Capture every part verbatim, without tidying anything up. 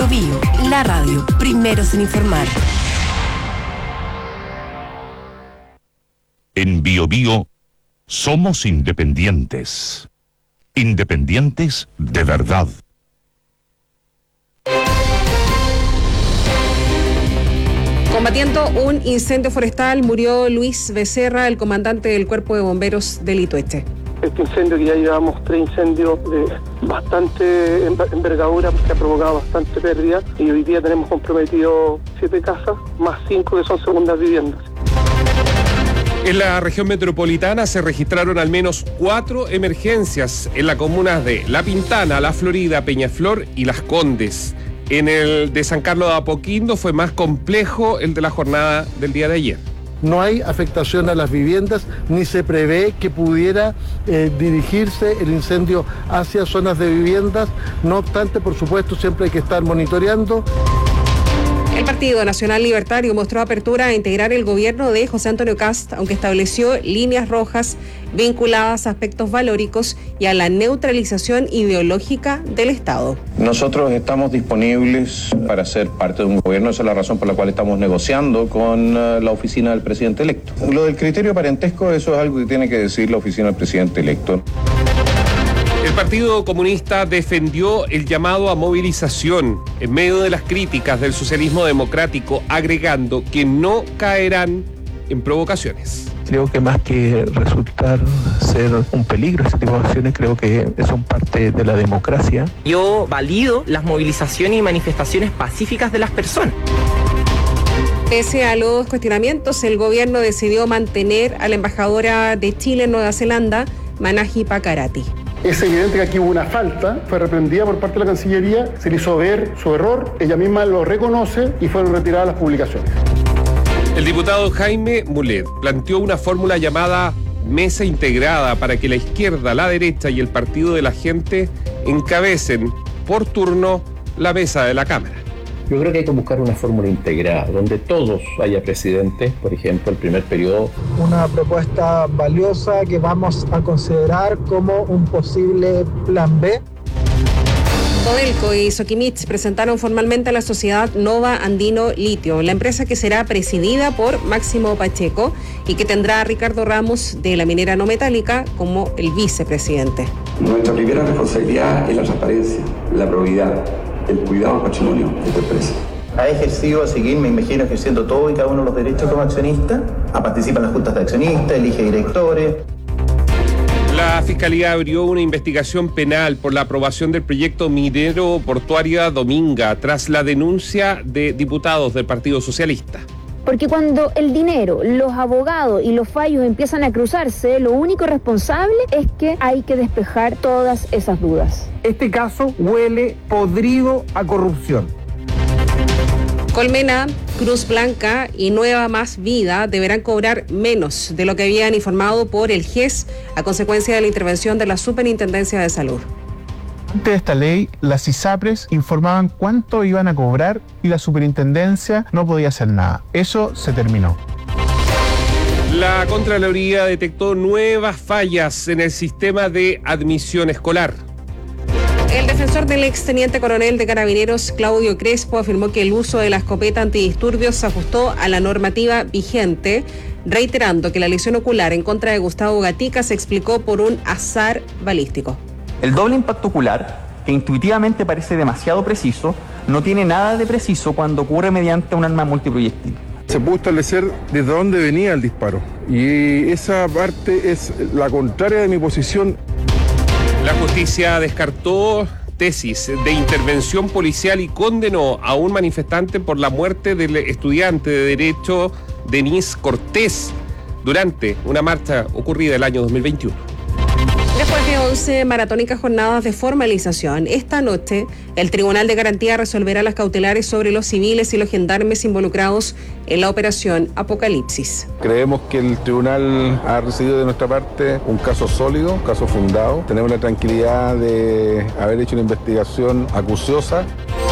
Biobío, la radio, primeros en informar. En Biobío somos independientes. Independientes de verdad. Combatiendo un incendio forestal murió Luis Becerra, el comandante del Cuerpo de Bomberos de Litueche. Este incendio, que ya llevamos tres incendios de bastante envergadura, que ha provocado bastante pérdida, y hoy día tenemos comprometido siete casas, más cinco que son segundas viviendas. En la región metropolitana se registraron al menos cuatro emergencias en las comunas de La Pintana, La Florida, Peñaflor y Las Condes. En el de San Carlos de Apoquindo fue más complejo el de la jornada del día de ayer. No hay afectación a las viviendas, ni se prevé que pudiera eh, dirigirse el incendio hacia zonas de viviendas. No obstante, por supuesto, siempre hay que estar monitoreando. El Partido Nacional Libertario mostró apertura a integrar el gobierno de José Antonio Kast, aunque estableció líneas rojas vinculadas a aspectos valóricos y a la neutralización ideológica del Estado. Nosotros estamos disponibles para ser parte de un gobierno, esa es la razón por la cual estamos negociando con uh, la oficina del presidente electo. Lo del criterio parentesco, eso es algo que tiene que decir la oficina del presidente electo. El Partido Comunista defendió el llamado a movilización en medio de las críticas del socialismo democrático, agregando que no caerán en provocaciones. Creo que más que resultar ser un peligro ese tipo de acciones, creo que son parte de la democracia. Yo valido las movilizaciones y manifestaciones pacíficas de las personas. Pese a los cuestionamientos, el gobierno decidió mantener a la embajadora de Chile en Nueva Zelanda, Manahi Pakarati. Es evidente que aquí hubo una falta, fue reprendida por parte de la Cancillería, se le hizo ver su error, ella misma lo reconoce y fueron retiradas las publicaciones. El diputado Jaime Mulet planteó una fórmula llamada mesa integrada para que la izquierda, la derecha y el partido de la gente encabecen por turno la mesa de la Cámara. Yo creo que hay que buscar una fórmula integrada, donde todos haya presidentes, por ejemplo, el primer periodo. Una propuesta valiosa que vamos a considerar como un posible plan B. Codelco y Sokimich presentaron formalmente a la sociedad Nova Andino Litio, la empresa que será presidida por Máximo Pacheco y que tendrá a Ricardo Ramos de la minera no metálica como el vicepresidente. Nuestra primera responsabilidad es la transparencia, la probidad, el cuidado del patrimonio de esta empresa. Ha ejercido a seguir, me imagino, ejerciendo todo y cada uno de los derechos como accionista, a participar en las juntas de accionistas, elige directores. La Fiscalía abrió una investigación penal por la aprobación del proyecto minero portuaria Dominga tras la denuncia de diputados del Partido Socialista. Porque cuando el dinero, los abogados y los fallos empiezan a cruzarse, lo único responsable es que hay que despejar todas esas dudas. Este caso huele podrido a corrupción. Colmena, Cruz Blanca y Nueva Más Vida deberán cobrar menos de lo que habían informado por el G E S a consecuencia de la intervención de la Superintendencia de Salud. Antes de esta ley, las ISAPRES informaban cuánto iban a cobrar y la superintendencia no podía hacer nada. Eso se terminó. La Contraloría detectó nuevas fallas en el sistema de admisión escolar. El defensor del exteniente coronel de Carabineros, Claudio Crespo, afirmó que el uso de la escopeta antidisturbios se ajustó a la normativa vigente, reiterando que la lesión ocular en contra de Gustavo Gatica se explicó por un azar balístico. El doble impacto ocular, que intuitivamente parece demasiado preciso, no tiene nada de preciso cuando ocurre mediante un arma multiproyectil. Se pudo establecer desde dónde venía el disparo y esa parte es la contraria de mi posición. La justicia descartó tesis de intervención policial y condenó a un manifestante por la muerte del estudiante de Derecho Denis Cortés durante una marcha ocurrida el año dos mil veintiuno. Después de once maratónicas jornadas de formalización, esta noche el Tribunal de Garantía resolverá las cautelares sobre los civiles y los gendarmes involucrados en la operación Apocalipsis. Creemos que el tribunal ha recibido de nuestra parte un caso sólido, un caso fundado. Tenemos la tranquilidad de haber hecho una investigación acuciosa.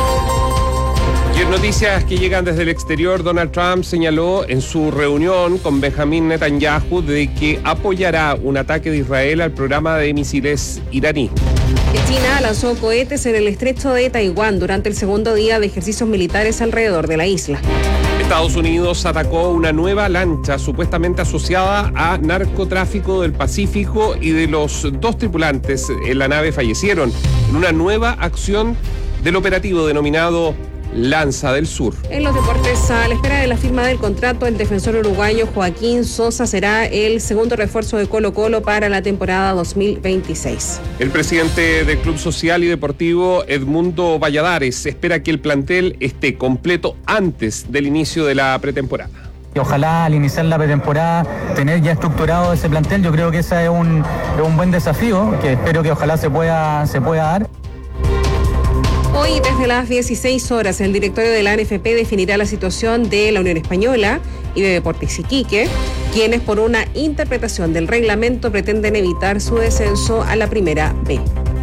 Y en noticias que llegan desde el exterior, Donald Trump señaló en su reunión con Benjamin Netanyahu de que apoyará un ataque de Israel al programa de misiles iraní. China lanzó cohetes en el estrecho de Taiwán durante el segundo día de ejercicios militares alrededor de la isla. Estados Unidos atacó una nueva lancha supuestamente asociada a narcotráfico del Pacífico y de los dos tripulantes en la nave fallecieron en una nueva acción del operativo denominado Lanza del Sur. En los deportes, a la espera de la firma del contrato, el defensor uruguayo Joaquín Sosa será el segundo refuerzo de Colo-Colo para la temporada dos mil veintiséis. El presidente del Club Social y Deportivo, Edmundo Valladares, espera que el plantel esté completo antes del inicio de la pretemporada. Ojalá al iniciar la pretemporada tener ya estructurado ese plantel. Yo creo que ese es un, es un buen desafío que espero que ojalá se pueda, se pueda dar. Hoy, desde las dieciséis horas, el directorio de la A N F P definirá la situación de la Unión Española y de Deportes Iquique, quienes por una interpretación del reglamento pretenden evitar su descenso a la Primera B.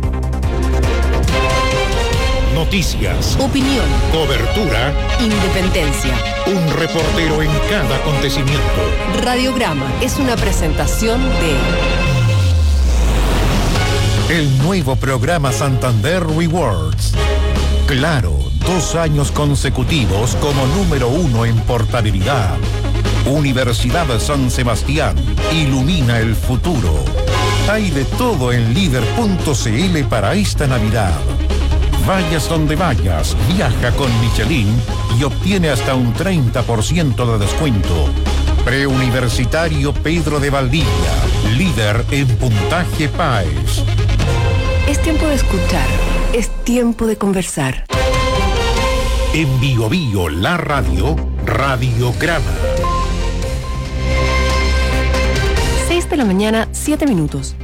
Noticias, opinión, cobertura, independencia. Un reportero en cada acontecimiento. Radiograma es una presentación de... El nuevo programa Santander Rewards. Claro, dos años consecutivos como número uno en portabilidad. Universidad San Sebastián, ilumina el futuro. Hay de todo en líder punto c l para esta Navidad. Vayas donde vayas, viaja con Michelin y obtiene hasta un treinta por ciento de descuento. Preuniversitario Pedro de Valdivia, líder en puntaje P A E S. Es tiempo de escuchar, es tiempo de conversar. En Bio Bio, la radio, Radiograma. seis de la mañana, siete minutos.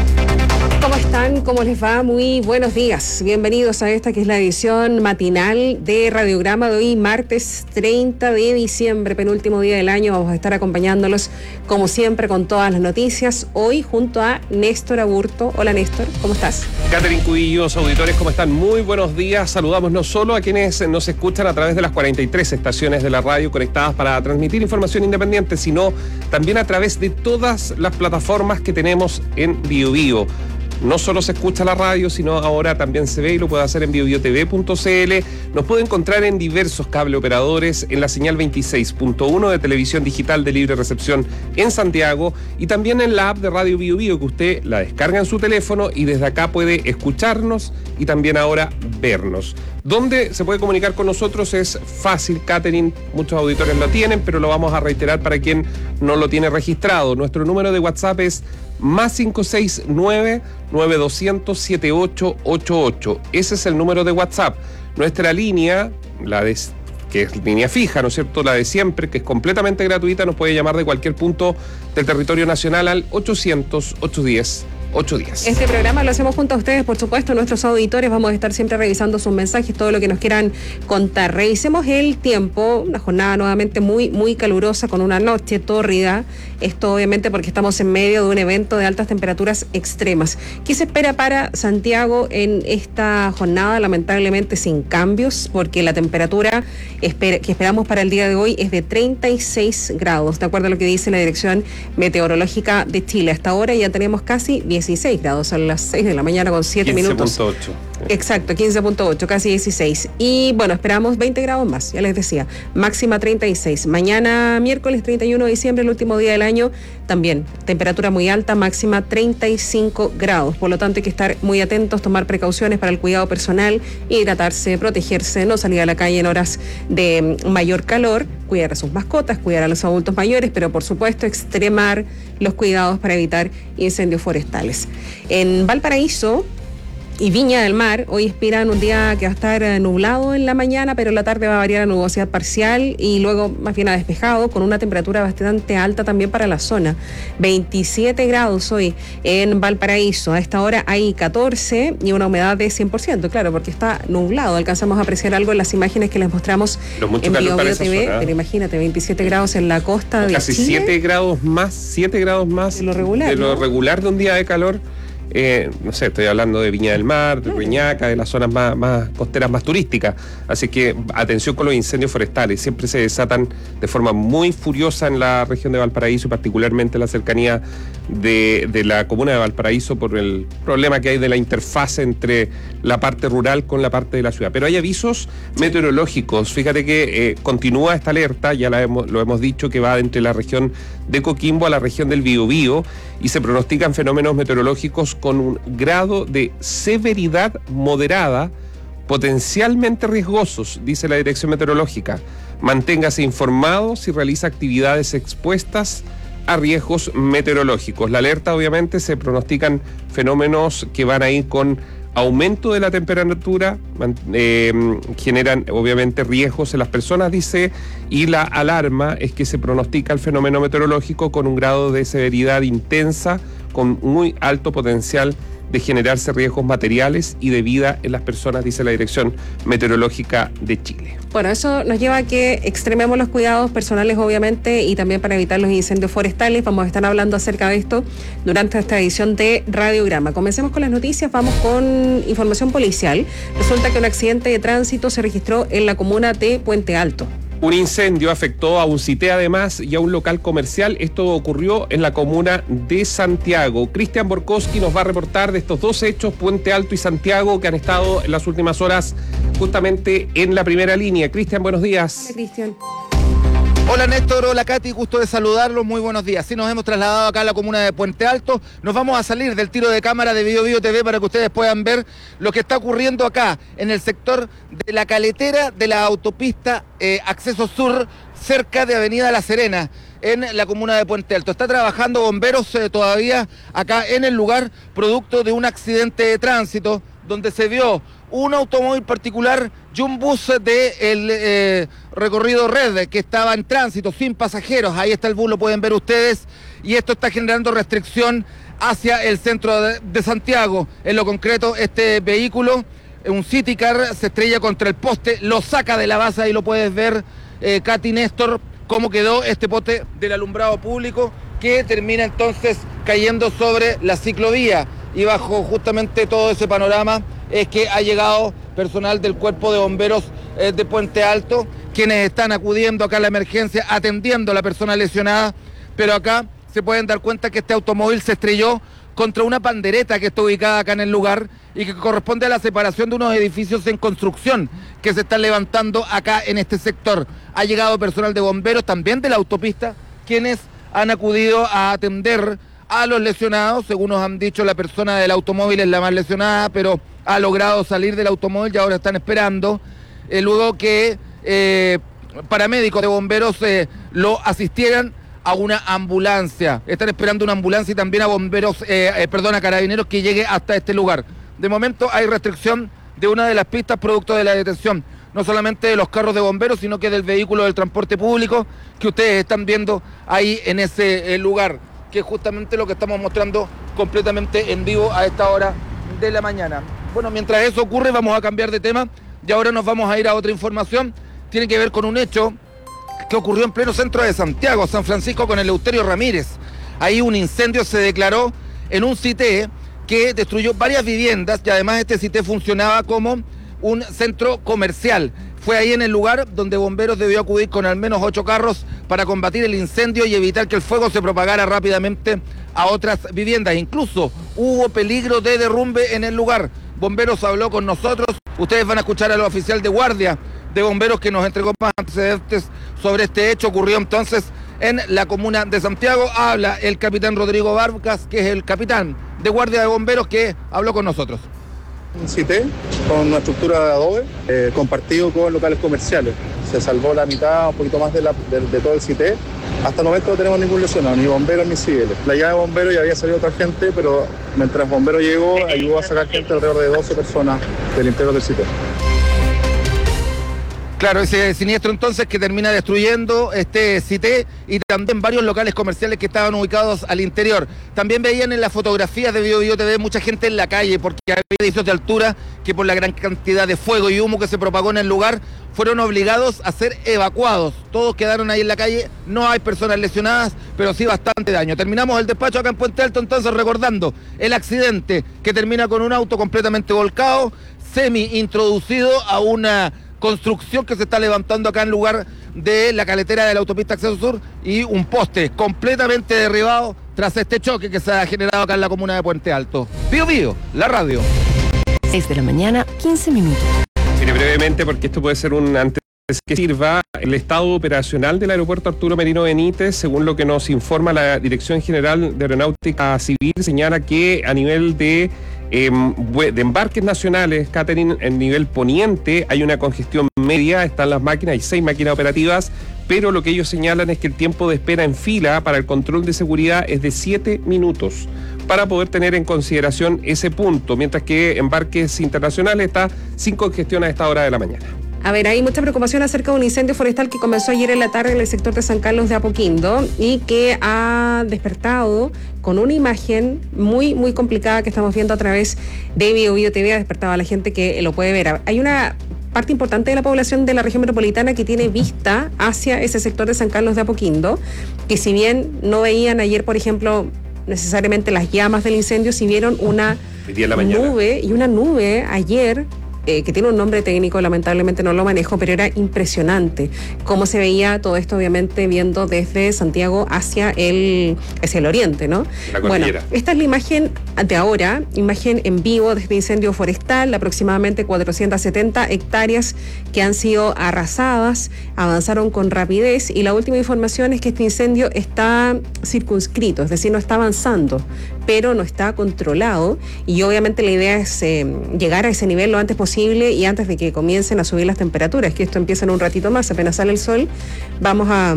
¿Cómo están? ¿Cómo les va? Muy buenos días. Bienvenidos a esta que es la edición matinal de Radiograma de hoy, martes treinta de diciembre, penúltimo día del año. Vamos a estar acompañándolos, como siempre, con todas las noticias. Hoy junto a Néstor Aburto. Hola, Néstor. ¿Cómo estás? Catherine Cubillos, auditores, ¿cómo están? Muy buenos días. Saludamos no solo a quienes nos escuchan a través de las cuarenta y tres estaciones de la radio conectadas para transmitir información independiente, sino también a través de todas las plataformas que tenemos en Bio Bio. No solo se escucha la radio, sino ahora también se ve y lo puede hacer en bio bio t v punto c l. Nos puede encontrar en diversos cable operadores, en la señal veintiséis punto uno de televisión digital de libre recepción en Santiago y también en la app de Radio Bio Bio, que usted la descarga en su teléfono y desde acá puede escucharnos y también ahora vernos. ¿Dónde se puede comunicar con nosotros? Es fácil, Catherine, muchos auditores lo tienen, pero lo vamos a reiterar para quien no lo tiene registrado. Nuestro número de WhatsApp es más cinco seis nueve, nueve dos cero cero, siete ocho ocho ocho. Ese es el número de WhatsApp. Nuestra línea, la de, que es línea fija, ¿no es cierto?, la de siempre, que es completamente gratuita, nos puede llamar de cualquier punto del territorio nacional al ochocientos, ochocientos diez, ochocientos diez. Este programa lo hacemos junto a ustedes, por supuesto, nuestros auditores. Vamos a estar siempre revisando sus mensajes, todo lo que nos quieran contar. Revisemos el tiempo, una jornada nuevamente muy, muy calurosa con una noche tórrida. Esto obviamente porque estamos en medio de un evento de altas temperaturas extremas. ¿Qué se espera para Santiago en esta jornada? Lamentablemente sin cambios, porque la temperatura esper- que esperamos para el día de hoy es de treinta y seis grados, de acuerdo a lo que dice la Dirección Meteorológica de Chile. Hasta ahora ya tenemos casi dieciséis grados, a las seis de la mañana con siete minutos. quince punto ocho. Exacto, quince punto ocho, casi dieciséis. Y bueno, esperamos veinte grados más, ya les decía. Máxima treinta y seis. Mañana, miércoles treinta y uno de diciembre, el último día del año, también temperatura muy alta, máxima treinta y cinco grados. Por lo tanto, hay que estar muy atentos, tomar precauciones para el cuidado personal, hidratarse, protegerse, no salir a la calle en horas de mayor calor, cuidar a sus mascotas, cuidar a los adultos mayores, pero por supuesto extremar los cuidados para evitar incendios forestales. En Valparaíso y Viña del Mar, hoy esperan un día que va a estar nublado en la mañana, pero en la tarde va a variar a nubosidad parcial y luego más bien a despejado, con una temperatura bastante alta también para la zona. veintisiete grados hoy en Valparaíso. A esta hora hay catorce y una humedad de cien por ciento, claro, porque está nublado. Alcanzamos a apreciar algo en las imágenes que les mostramos en Bio Bio T V, pero imagínate, veintisiete grados en la costa de Casi Chile. siete grados más, siete grados más de lo regular, de lo ¿no? regular de un día de calor. Eh, no sé, estoy hablando de Viña del Mar, de Reñaca, de las zonas más, más costeras, más turísticas. Así que atención con los incendios forestales. Siempre se desatan de forma muy furiosa en la región de Valparaíso y particularmente en la cercanía de, de la comuna de Valparaíso por el problema que hay de la interfase entre la parte rural con la parte de la ciudad. Pero hay avisos meteorológicos. Fíjate que eh, continúa esta alerta, ya la hemos, lo hemos dicho, que va entre la región de Coquimbo a la región del Biobío, y se pronostican fenómenos meteorológicos con un grado de severidad moderada, potencialmente riesgosos, dice la Dirección Meteorológica. Manténgase informado si realiza actividades expuestas a riesgos meteorológicos. La alerta, obviamente, se pronostican fenómenos que van a ir con aumento de la temperatura, eh, generan obviamente riesgos en las personas, dice, y la alarma es que se pronostica el fenómeno meteorológico con un grado de severidad intensa, con muy alto potencial de generarse riesgos materiales y de vida en las personas, dice la Dirección Meteorológica de Chile. Bueno, eso nos lleva a que extrememos los cuidados personales, obviamente, y también para evitar los incendios forestales. Vamos a estar hablando acerca de esto durante esta edición de Radiograma. Comencemos con las noticias, vamos con información policial. Resulta que un accidente de tránsito se registró en la comuna de Puente Alto. Un incendio afectó a un cité además y a un local comercial. Esto ocurrió en la comuna de Santiago. Cristian Borkowski nos va a reportar de estos dos hechos, Puente Alto y Santiago, que han estado en las últimas horas justamente en la primera línea. Cristian, buenos días. Hola, Cristian. Hola Néstor, hola Katy, gusto de saludarlos, muy buenos días. Sí, nos hemos trasladado acá a la comuna de Puente Alto. Nos vamos a salir del tiro de cámara de Bio Bio T V para que ustedes puedan ver lo que está ocurriendo acá en el sector de la caletera de la autopista eh, Acceso Sur, cerca de Avenida La Serena, en la comuna de Puente Alto. Está trabajando bomberos eh, todavía acá en el lugar, producto de un accidente de tránsito donde se vio un automóvil particular y un bus de el eh, recorrido Red que estaba en tránsito sin pasajeros. Ahí está el bus, lo pueden ver ustedes, y esto está generando restricción hacia el centro de, de Santiago. En lo concreto, este vehículo, un City Car, se estrella contra el poste, lo saca de la base. Ahí lo puedes ver, eh, Katy, Néstor, cómo quedó este poste del alumbrado público, que termina entonces cayendo sobre la ciclovía, y bajo justamente todo ese panorama es que ha llegado personal del Cuerpo de Bomberos eh, de Puente Alto, quienes están acudiendo acá a la emergencia, atendiendo a la persona lesionada. Pero acá se pueden dar cuenta que este automóvil se estrelló contra una pandereta que está ubicada acá en el lugar y que corresponde a la separación de unos edificios en construcción que se están levantando acá en este sector. Ha llegado personal de bomberos, también de la autopista, quienes han acudido a atender a los lesionados. Según nos han dicho, la persona del automóvil es la más lesionada, pero ha logrado salir del automóvil y ahora están esperando, eh, luego que eh, paramédicos de bomberos eh, lo asistieran a una ambulancia. Están esperando una ambulancia y también a bomberos, eh, eh, perdón, a carabineros que llegue hasta este lugar. De momento hay restricción de una de las pistas producto de la detención, no solamente de los carros de bomberos, sino que del vehículo del transporte público que ustedes están viendo ahí en ese eh, lugar, que es justamente lo que estamos mostrando completamente en vivo a esta hora de la mañana. Bueno, mientras eso ocurre, vamos a cambiar de tema y ahora nos vamos a ir a otra información. Tiene que ver con un hecho que ocurrió en pleno centro de Santiago, San Francisco, con Eleuterio Ramírez. Ahí un incendio se declaró en un cité que destruyó varias viviendas y además este cité funcionaba como un centro comercial. Fue ahí en el lugar donde bomberos debió acudir con al menos ocho carros para combatir el incendio y evitar que el fuego se propagara rápidamente a otras viviendas. Incluso hubo peligro de derrumbe en el lugar. Bomberos habló con nosotros. Ustedes van a escuchar al oficial de guardia de bomberos que nos entregó más antecedentes sobre este hecho. Ocurrió entonces en la comuna de Santiago. Habla el capitán Rodrigo Vargas, que es el capitán de guardia de bomberos, que habló con nosotros. Un cité con una estructura de adobe eh, compartido con locales comerciales. Se salvó la mitad, un poquito más de, la, de, de todo el cité. Hasta el momento no tenemos ningún lesionado, ni bomberos ni civiles. La llave de bomberos ya había salido otra gente, pero mientras bombero llegó, ayudó a sacar gente alrededor de doce personas del interior del cité. Claro, ese siniestro entonces que termina destruyendo este cité y también varios locales comerciales que estaban ubicados al interior. También veían en las fotografías de Bio Bio T V mucha gente en la calle porque había edificios de altura que por la gran cantidad de fuego y humo que se propagó en el lugar fueron obligados a ser evacuados. Todos quedaron ahí en la calle, no hay personas lesionadas, pero sí bastante daño. Terminamos el despacho acá en Puente Alto entonces recordando el accidente que termina con un auto completamente volcado, semi introducido a una construcción que se está levantando acá en lugar de la caletera de la autopista Acceso Sur, y un poste completamente derribado tras este choque que se ha generado acá en la comuna de Puente Alto. Bío Bío, la radio. seis de la mañana, quince minutos. Mire, brevemente, porque esto puede ser un antecedente que sirva. El estado operacional del aeropuerto Arturo Merino Benítez, según lo que nos informa la Dirección General de Aeronáutica Civil, señala que a nivel de, eh, de embarques nacionales, Catherine, en nivel poniente, hay una congestión media, están las máquinas, hay seis máquinas operativas, pero lo que ellos señalan es que el tiempo de espera en fila para el control de seguridad es de siete minutos, para poder tener en consideración ese punto, mientras que embarques internacionales está sin congestión a esta hora de la mañana. A ver, hay mucha preocupación acerca de un incendio forestal que comenzó ayer en la tarde en el sector de San Carlos de Apoquindo y que ha despertado con una imagen muy, muy complicada que estamos viendo a través de Bío Bío T V, ha despertado a la gente que lo puede ver. Hay una parte importante de la población de la región metropolitana que tiene vista hacia ese sector de San Carlos de Apoquindo, que si bien no veían ayer, por ejemplo, necesariamente las llamas del incendio, si vieron una nube y una nube ayer, eh, que tiene un nombre técnico, lamentablemente no lo manejo, pero era impresionante cómo se veía todo esto, obviamente viendo desde Santiago hacia el, hacia el oriente, ¿no? Bueno, esta es la imagen de ahora, imagen en vivo de este incendio forestal, aproximadamente cuatrocientas setenta hectáreas que han sido arrasadas, avanzaron con rapidez y la última información es que este incendio está circunscrito, es decir, no está avanzando, pero no está controlado y obviamente la idea es eh, llegar a ese nivel lo antes posible y antes de que comiencen a subir las temperaturas, que esto empieza en un ratito más, apenas sale el sol, vamos a...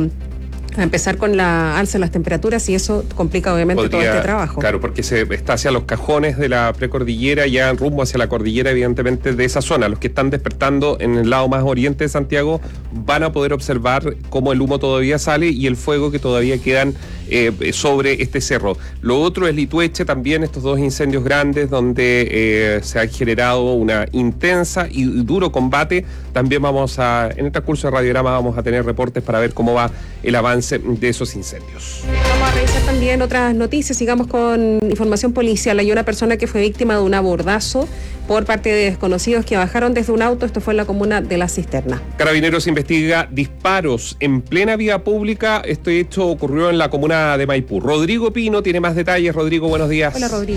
a empezar con la alza de las temperaturas y eso complica obviamente Podría, todo este trabajo. Claro, porque se está hacia los cajones de la precordillera, ya en rumbo hacia la cordillera evidentemente de esa zona. Los que están despertando en el lado más oriente de Santiago van a poder observar cómo el humo todavía sale y el fuego que todavía quedan eh, sobre este cerro. Lo otro es Litueche, también estos dos incendios grandes donde eh, se ha generado una intensa y duro combate. También vamos a, en el transcurso de Radiograma vamos a tener reportes para ver cómo va el avance de esos incendios. Vamos a revisar también otras noticias, sigamos con información policial. Hay una persona que fue víctima de un abordazo por parte de desconocidos que bajaron desde un auto, esto fue en la comuna de La Cisterna. Carabineros investiga disparos en plena vía pública, este hecho ocurrió en la comuna de Maipú. Rodrigo Pino tiene más detalles. Rodrigo, buenos días. Hola, Rodrigo.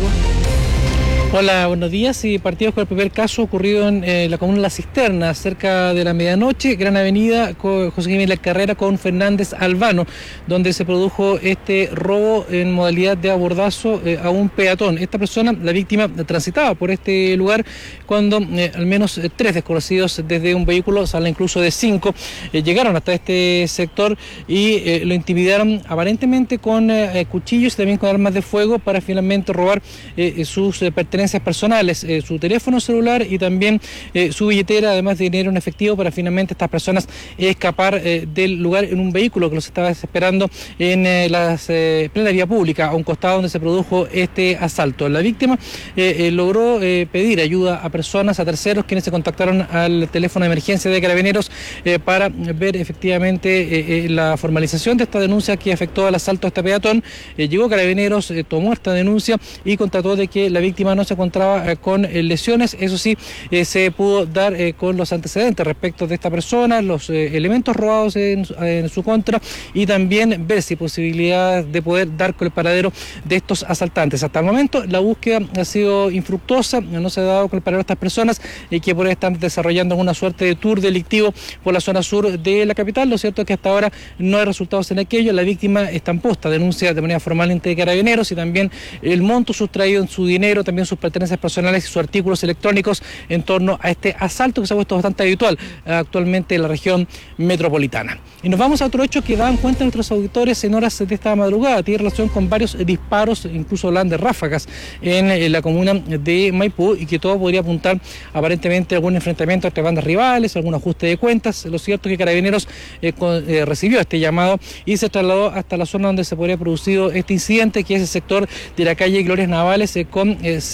Hola, buenos días. Y partimos con el primer caso ocurrido en eh, la comuna de La Cisterna, cerca de la medianoche, Gran Avenida, con José Jiménez Carrera con Fernández Albano, donde se produjo este robo en modalidad de abordazo eh, a un peatón. Esta persona, la víctima, transitaba por este lugar cuando eh, al menos eh, tres desconocidos desde un vehículo, salen incluso de cinco, eh, llegaron hasta este sector y eh, lo intimidaron aparentemente con eh, cuchillos y también con armas de fuego para finalmente robar eh, sus eh, pertenencias personales, eh, su teléfono celular y también eh, su billetera, además de dinero en efectivo, para finalmente estas personas escapar eh, del lugar en un vehículo que los estaba esperando en eh, la eh, plena vía pública, a un costado donde se produjo este asalto. La víctima eh, eh, logró eh, pedir ayuda a personas, a terceros, quienes se contactaron al teléfono de emergencia de Carabineros eh, para ver efectivamente eh, eh, la formalización de esta denuncia que afectó al asalto a este peatón. Eh, llegó Carabineros, eh, tomó esta denuncia y constató de que la víctima no se encontraba eh, con eh, lesiones. Eso sí, eh, se pudo dar eh, con los antecedentes respecto de esta persona, los eh, elementos robados en, en su contra y también ver si posibilidad de poder dar con el paradero de estos asaltantes. Hasta el momento la búsqueda ha sido infructuosa, no se ha dado con el paradero de estas personas eh, que por ahí están desarrollando una suerte de tour delictivo por la zona sur de la capital. Lo cierto es que hasta ahora no hay resultados en aquello. La víctima está en posta, denuncia de manera formal ante Carabineros y también el monto sustraído en su dinero, también sus pertenencias personales y sus artículos electrónicos en torno a este asalto que se ha puesto bastante habitual actualmente en la región metropolitana. Y nos vamos a otro hecho que daban cuenta nuestros auditores en horas de esta madrugada. Tiene relación con varios disparos, incluso hablan de ráfagas en, en la comuna de Maipú y que todo podría apuntar aparentemente a algún enfrentamiento entre bandas rivales, algún ajuste de cuentas. Lo cierto es que Carabineros eh, con, eh, recibió este llamado y se trasladó hasta la zona donde se podría producido este incidente, que es el sector de la calle Glorias Navales eh, con eh, Cerro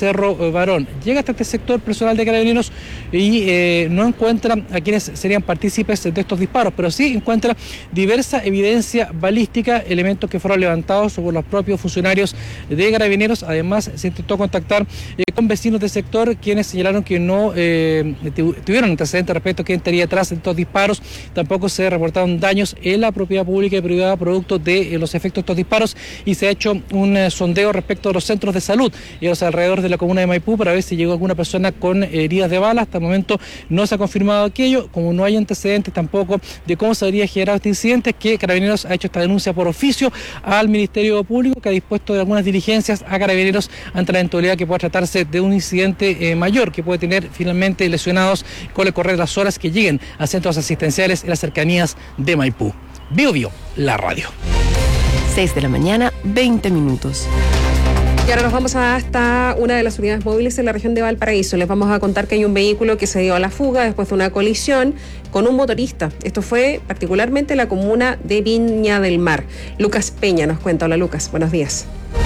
Cerro Barón. Llega hasta este sector personal de Carabineros y eh, no encuentra a quienes serían partícipes de estos disparos, pero sí encuentra diversa evidencia balística, elementos que fueron levantados por los propios funcionarios de Carabineros. Además, se intentó contactar eh, con vecinos del sector, quienes señalaron que no eh, tuvieron antecedentes respecto a quién estaría detrás de estos disparos. Tampoco se reportaron daños en la propiedad pública y privada producto de eh, los efectos de estos disparos, y se ha hecho un eh, sondeo respecto a los centros de salud y a los alrededores de la comuna de Maipú para ver si llegó alguna persona con heridas de bala. Hasta el momento no se ha confirmado aquello, como no hay antecedentes tampoco de cómo se habría generado este incidente, que Carabineros ha hecho esta denuncia por oficio al Ministerio Público, que ha dispuesto de algunas diligencias a Carabineros ante la eventualidad que pueda tratarse de un incidente eh, mayor, que puede tener finalmente lesionados con el correr de las horas que lleguen a centros asistenciales en las cercanías de Maipú. Bio Bio, la radio. seis de la mañana, veinte minutos. Y ahora nos vamos hasta una de las unidades móviles en la región de Valparaíso. Les vamos a contar que hay un vehículo que se dio a la fuga después de una colisión con un motorista. Esto fue particularmente en la comuna de Viña del Mar. Lucas Peña nos cuenta. Hola Lucas, buenos días.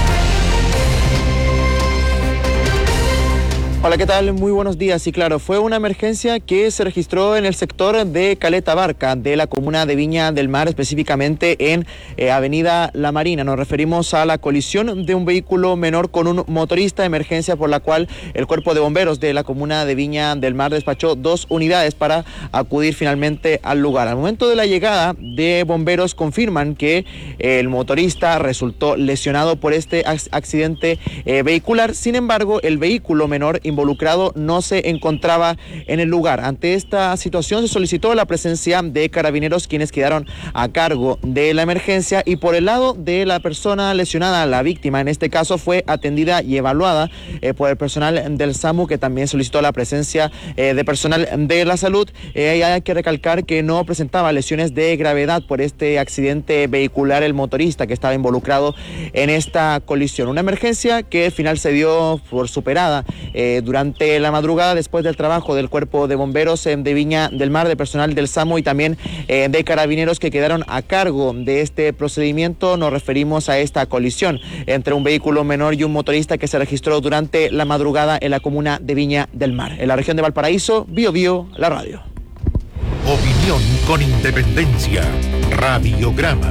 Hola, ¿qué tal? Muy buenos días. Y claro, fue una emergencia que se registró en el sector de Caleta Barca, de la comuna de Viña del Mar, específicamente en eh, Avenida La Marina. Nos referimos a la colisión de un vehículo menor con un motorista, emergencia por la cual el cuerpo de bomberos de la comuna de Viña del Mar despachó dos unidades para acudir finalmente al lugar. Al momento de la llegada de bomberos confirman que eh, el motorista resultó lesionado por este accidente eh, vehicular. Sin embargo, el vehículo menor involucrado no se encontraba en el lugar. Ante esta situación se solicitó la presencia de Carabineros, quienes quedaron a cargo de la emergencia, y por el lado de la persona lesionada, la víctima en este caso, fue atendida y evaluada eh, por el personal del SAMU, que también solicitó la presencia eh, de personal de la salud. Eh, hay que recalcar que no presentaba lesiones de gravedad por este accidente vehicular el motorista que estaba involucrado en esta colisión. Una emergencia que al final se dio por superada eh, durante la madrugada, después del trabajo del cuerpo de bomberos eh, de Viña del Mar, de personal del SAMU y también eh, de Carabineros, que quedaron a cargo de este procedimiento. Nos referimos a esta colisión entre un vehículo menor y un motorista que se registró durante la madrugada en la comuna de Viña del Mar. En la región de Valparaíso, Bio Bio, la radio. Opinión con independencia. Radiograma.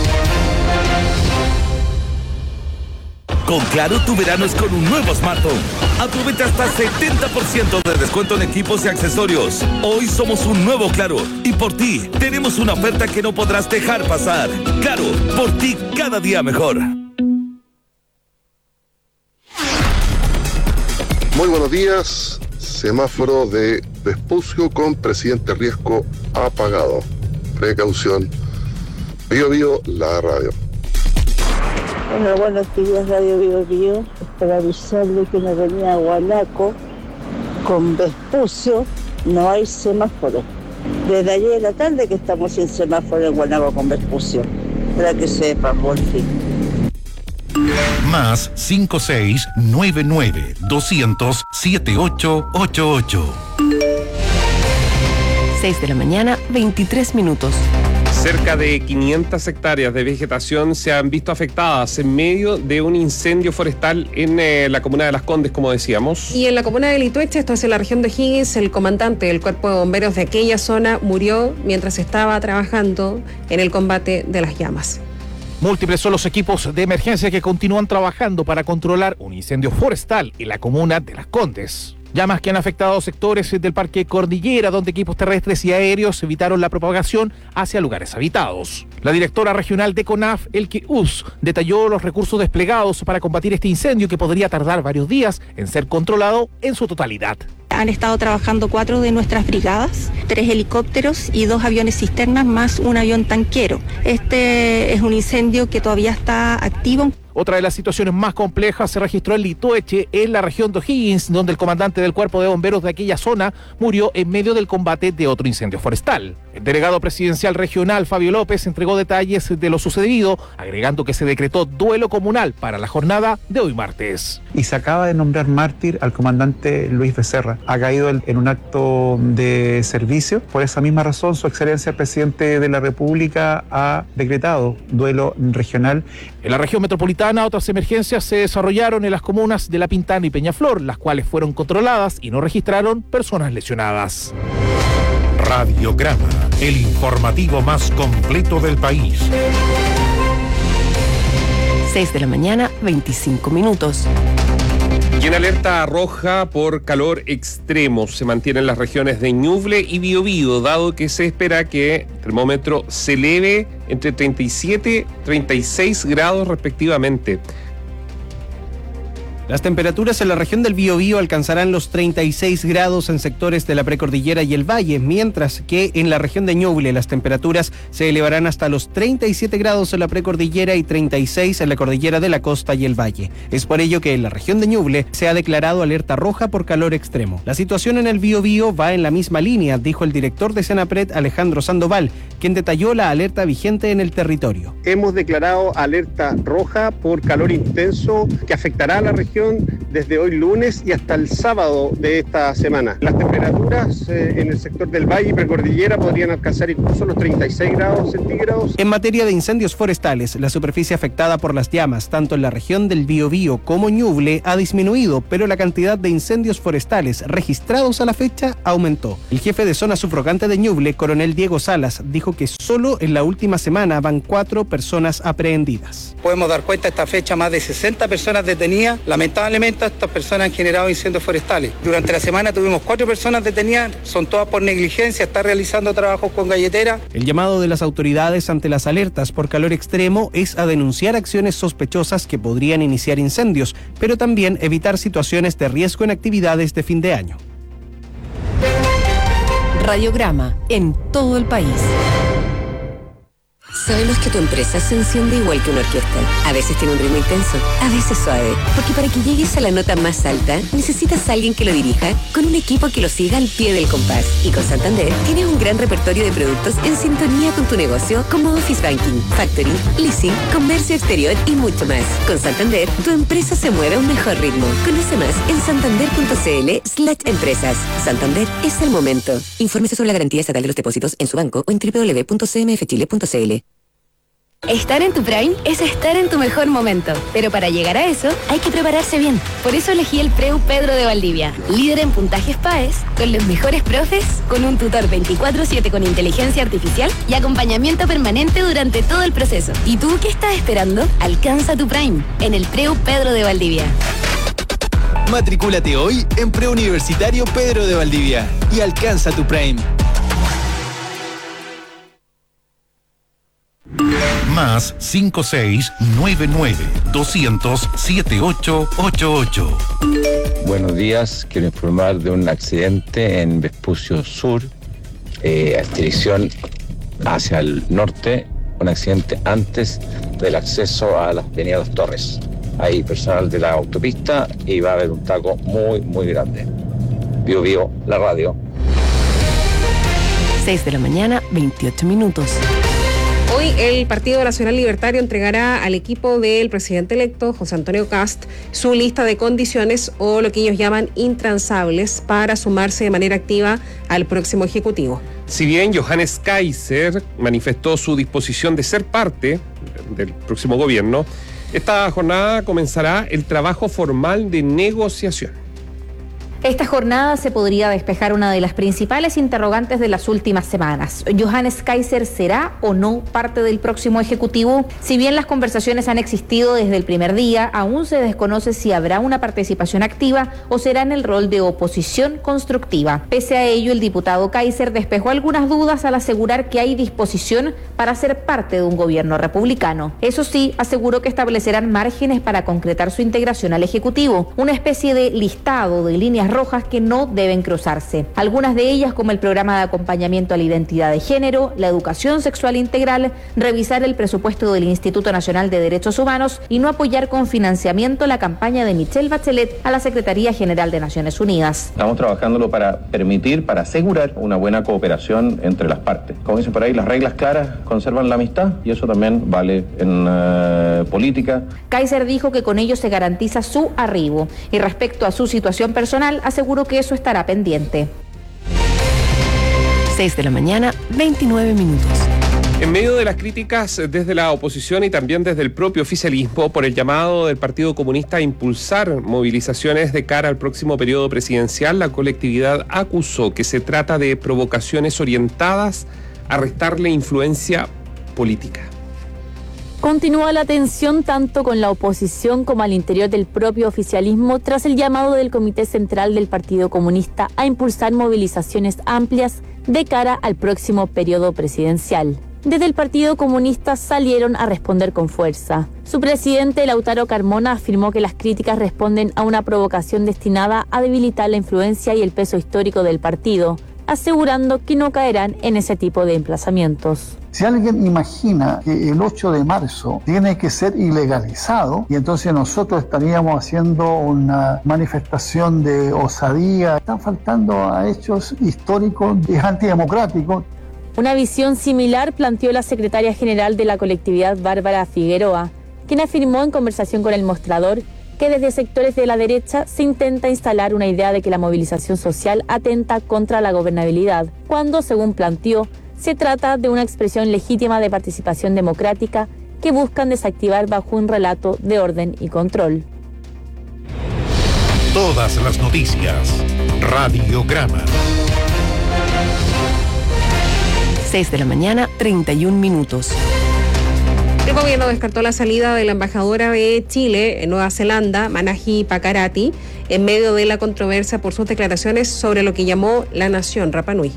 Con Claro, tu verano es con un nuevo smartphone. Aprovecha hasta setenta por ciento de descuento en equipos y accesorios. Hoy somos un nuevo Claro y por ti tenemos una oferta que no podrás dejar pasar. Claro, por ti cada día mejor. Muy buenos días. Semáforo de Vespucio con presidente Riesco apagado. Precaución. Bio Bio, la radio. Bueno, buenos días, Radio Bio Bio. Para avisarle que en Avenida Guanaco, con Vespucio, no hay semáforo. Desde ayer de la tarde que estamos sin semáforo en Guanaco con Vespucio. Para que sepan, por fin. Más cinco seis nueve nueve doscientos siete ocho ocho ocho. seis de la mañana, veintitrés minutos. Cerca de quinientas hectáreas de vegetación se han visto afectadas en medio de un incendio forestal en eh, la comuna de Las Condes, como decíamos. Y en la comuna de Litueche, esto es en la región de Higgins, el comandante del cuerpo de bomberos de aquella zona murió mientras estaba trabajando en el combate de las llamas. Múltiples son los equipos de emergencia que continúan trabajando para controlar un incendio forestal en la comuna de Las Condes. Llamas que han afectado sectores del Parque Cordillera, donde equipos terrestres y aéreos evitaron la propagación hacia lugares habitados. La directora regional de CONAF, Elke Us, detalló los recursos desplegados para combatir este incendio, que podría tardar varios días en ser controlado en su totalidad. Han estado trabajando cuatro de nuestras brigadas, tres helicópteros y dos aviones cisternas más un avión tanquero. Este es un incendio que todavía está activo. Otra de las situaciones más complejas se registró en Litueche, en la región de O'Higgins, donde el comandante del cuerpo de bomberos de aquella zona murió en medio del combate de otro incendio forestal. El delegado presidencial regional, Fabio López, entregó detalles de lo sucedido, agregando que se decretó duelo comunal para la jornada de hoy martes. Y se acaba de nombrar mártir al comandante Luis Becerra. Ha caído en un acto de servicio. Por esa misma razón, su excelencia, el presidente de la República, ha decretado duelo regional. En la región metropolitana, otras emergencias se desarrollaron en las comunas de La Pintana y Peñaflor, las cuales fueron controladas y no registraron personas lesionadas. Radiograma, el informativo más completo del país. seis de la mañana, veinticinco minutos. Y en alerta roja por calor extremo se mantienen las regiones de Ñuble y Biobío, dado que se espera que el termómetro se eleve entre treinta y siete y treinta y seis grados respectivamente. Las temperaturas en la región del Biobío alcanzarán los treinta y seis grados en sectores de la precordillera y el valle, mientras que en la región de Ñuble las temperaturas se elevarán hasta los treinta y siete grados en la precordillera y treinta y seis en la cordillera de la costa y el valle. Es por ello que en la región de Ñuble se ha declarado alerta roja por calor extremo. La situación en el Biobío va en la misma línea, dijo el director de Senapred, Alejandro Sandoval, quien detalló la alerta vigente en el territorio. Hemos declarado alerta roja por calor intenso que afectará a la región desde hoy lunes y hasta el sábado de esta semana. Las temperaturas eh, en el sector del valle y precordillera podrían alcanzar incluso los treinta y seis grados centígrados. En materia de incendios forestales, la superficie afectada por las llamas, tanto en la región del Biobío como Ñuble, ha disminuido, pero la cantidad de incendios forestales registrados a la fecha aumentó. El jefe de zona sufragante de Ñuble, coronel Diego Salas, dijo que solo en la última semana van cuatro personas aprehendidas. Podemos dar cuenta a esta fecha más de sesenta personas detenidas. Lamentablemente estas personas han generado incendios forestales. Durante la semana tuvimos cuatro personas detenidas, son todas por negligencia, está realizando trabajos con galletera. El llamado de las autoridades ante las alertas por calor extremo es a denunciar acciones sospechosas que podrían iniciar incendios, pero también evitar situaciones de riesgo en actividades de fin de año. Radiograma en todo el país. Sabemos que tu empresa se enciende igual que una orquesta. A veces tiene un ritmo intenso, a veces suave. Porque para que llegues a la nota más alta, necesitas a alguien que lo dirija con un equipo que lo siga al pie del compás. Y con Santander tienes un gran repertorio de productos en sintonía con tu negocio, como Office Banking, Factory, Leasing, Comercio Exterior y mucho más. Con Santander, tu empresa se mueve a un mejor ritmo. Conoce más en santander.cl slash empresas. Santander es el momento. Infórmese sobre la garantía estatal de los depósitos en su banco o en doble u doble u doble u punto c m f chile punto c l. Estar en tu Prime es estar en tu mejor momento, pero para llegar a eso hay que prepararse bien. Por eso elegí el Preu Pedro de Valdivia, líder en puntajes P A E S, con los mejores profes, con un tutor veinticuatro siete con inteligencia artificial y acompañamiento permanente durante todo el proceso. ¿Y tú qué estás esperando? Alcanza tu Prime en el Preu Pedro de Valdivia. Matricúlate hoy en Preuniversitario Pedro de Valdivia y alcanza tu Prime. Más cinco seis nueve nueve dos cero cero siete ocho ocho ocho. Buenos días, quiero informar de un accidente en Vespucio Sur, eh, dirección hacia el norte, un accidente antes del acceso a las avenidas Torres. Hay personal de la autopista y va a haber un taco muy, muy grande. Bio Bio, la radio. seis de la mañana, veintiocho minutos. Hoy el Partido Nacional Libertario entregará al equipo del presidente electo, José Antonio Kast, su lista de condiciones o lo que ellos llaman intransables para sumarse de manera activa al próximo Ejecutivo. Si bien Johannes Kaiser manifestó su disposición de ser parte del próximo gobierno, esta jornada comenzará el trabajo formal de negociación. Esta jornada se podría despejar una de las principales interrogantes de las últimas semanas. ¿Johannes Kaiser será o no parte del próximo Ejecutivo? Si bien las conversaciones han existido desde el primer día, aún se desconoce si habrá una participación activa o será en el rol de oposición constructiva. Pese a ello, el diputado Kaiser despejó algunas dudas al asegurar que hay disposición para ser parte de un gobierno republicano. Eso sí, aseguró que establecerán márgenes para concretar su integración al Ejecutivo, una especie de listado de líneas líneas rojas que no deben cruzarse. Algunas de ellas, como el programa de acompañamiento a la identidad de género, la educación sexual integral, revisar el presupuesto del Instituto Nacional de Derechos Humanos y no apoyar con financiamiento la campaña de Michelle Bachelet a la Secretaría General de Naciones Unidas. Estamos trabajándolo para permitir, para asegurar una buena cooperación entre las partes. Como dicen por ahí, las reglas claras conservan la amistad y eso también vale en uh, política. Kaiser dijo que con ello se garantiza su arribo y respecto a su situación personal aseguró que eso estará pendiente. seis de la mañana, veintinueve minutos. En medio de las críticas desde la oposición y también desde el propio oficialismo por el llamado del Partido Comunista a impulsar movilizaciones de cara al próximo periodo presidencial, la colectividad acusó que se trata de provocaciones orientadas a restarle influencia política. Continúa la tensión tanto con la oposición como al interior del propio oficialismo tras el llamado del Comité Central del Partido Comunista a impulsar movilizaciones amplias de cara al próximo periodo presidencial. Desde el Partido Comunista salieron a responder con fuerza. Su presidente, Lautaro Carmona, afirmó que las críticas responden a una provocación destinada a debilitar la influencia y el peso histórico del partido, asegurando que no caerán en ese tipo de emplazamientos. Si alguien imagina que el ocho de marzo tiene que ser ilegalizado y entonces nosotros estaríamos haciendo una manifestación de osadía, están faltando a hechos históricos, es antidemocrático. Una visión similar planteó la secretaria general de la colectividad, Bárbara Figueroa, quien afirmó en conversación con El Mostrador que desde sectores de la derecha se intenta instalar una idea de que la movilización social atenta contra la gobernabilidad, cuando, según planteó, se trata de una expresión legítima de participación democrática que buscan desactivar bajo un relato de orden y control. Todas las noticias. Radiograma. seis de la mañana, treinta y un minutos. El gobierno descartó la salida de la embajadora de Chile en Nueva Zelanda, Manahi Pakarati, en medio de la controversia por sus declaraciones sobre lo que llamó la nación Rapa Nui.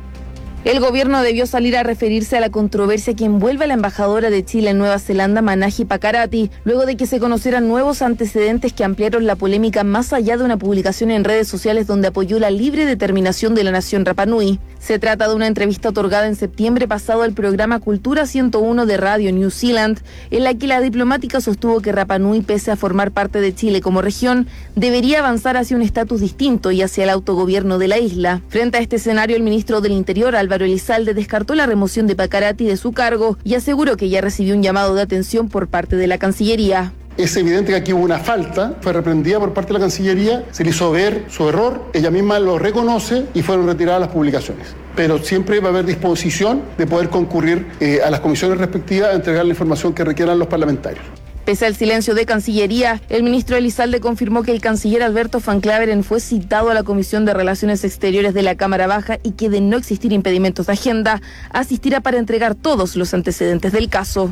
El gobierno debió salir a referirse a la controversia que envuelve a la embajadora de Chile en Nueva Zelanda, Manahi Pakarati, luego de que se conocieran nuevos antecedentes que ampliaron la polémica más allá de una publicación en redes sociales donde apoyó la libre determinación de la nación Rapa Nui. Se trata de una entrevista otorgada en septiembre pasado al programa Cultura ciento uno de Radio New Zealand, en la que la diplomática sostuvo que Rapa Nui, pese a formar parte de Chile como región, debería avanzar hacia un estatus distinto y hacia el autogobierno de la isla. Frente a este escenario, el ministro del Interior, Álvaro Elizalde, descartó la remoción de Pakarati de su cargo y aseguró que ya recibió un llamado de atención por parte de la Cancillería. Es evidente que aquí hubo una falta, fue reprendida por parte de la Cancillería, se le hizo ver su error, ella misma lo reconoce y fueron retiradas las publicaciones. Pero siempre va a haber disposición de poder concurrir eh, a las comisiones respectivas a entregar la información que requieran los parlamentarios. Pese al silencio de Cancillería, el ministro Elizalde confirmó que el canciller Alberto Van Claveren fue citado a la Comisión de Relaciones Exteriores de la Cámara Baja y que, de no existir impedimentos de agenda, asistirá para entregar todos los antecedentes del caso.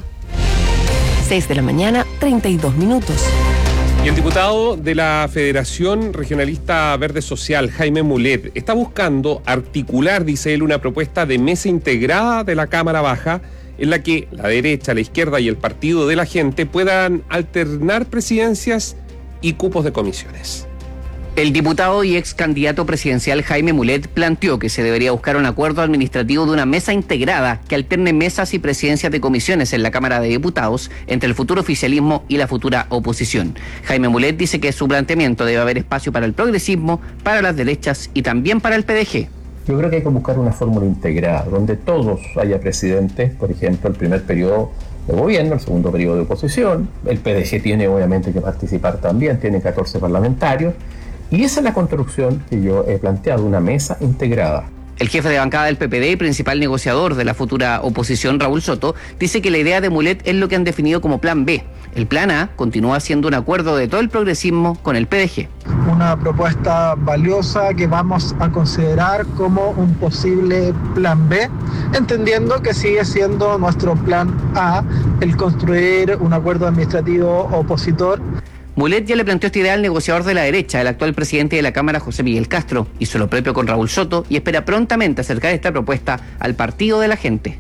seis de la mañana, treinta y dos minutos. Y el diputado de la Federación Regionalista Verde Social, Jaime Mulet, está buscando articular, dice él, una propuesta de mesa integrada de la Cámara Baja en la que la derecha, la izquierda y el Partido de la Gente puedan alternar presidencias y cupos de comisiones. El diputado y ex candidato presidencial Jaime Mulet planteó que se debería buscar un acuerdo administrativo de una mesa integrada que alterne mesas y presidencias de comisiones en la Cámara de Diputados entre el futuro oficialismo y la futura oposición. Jaime Mulet dice que su planteamiento debe haber espacio para el progresismo, para las derechas y también para el P D G. Yo creo que hay que buscar una fórmula integrada, donde todos haya presidentes, por ejemplo, el primer periodo de gobierno, el segundo periodo de oposición, el P D G tiene obviamente que participar también, tiene catorce parlamentarios, y esa es la construcción que yo he planteado, una mesa integrada. El jefe de bancada del P P D y principal negociador de la futura oposición, Raúl Soto, dice que la idea de Mulet es lo que han definido como plan B. El plan A continúa siendo un acuerdo de todo el progresismo con el P D G. Una propuesta valiosa que vamos a considerar como un posible plan B, entendiendo que sigue siendo nuestro plan A el construir un acuerdo administrativo opositor. Mulet ya le planteó esta idea al negociador de la derecha, el actual presidente de la Cámara, José Miguel Castro, hizo lo propio con Raúl Soto y espera prontamente acercar esta propuesta al Partido de la Gente.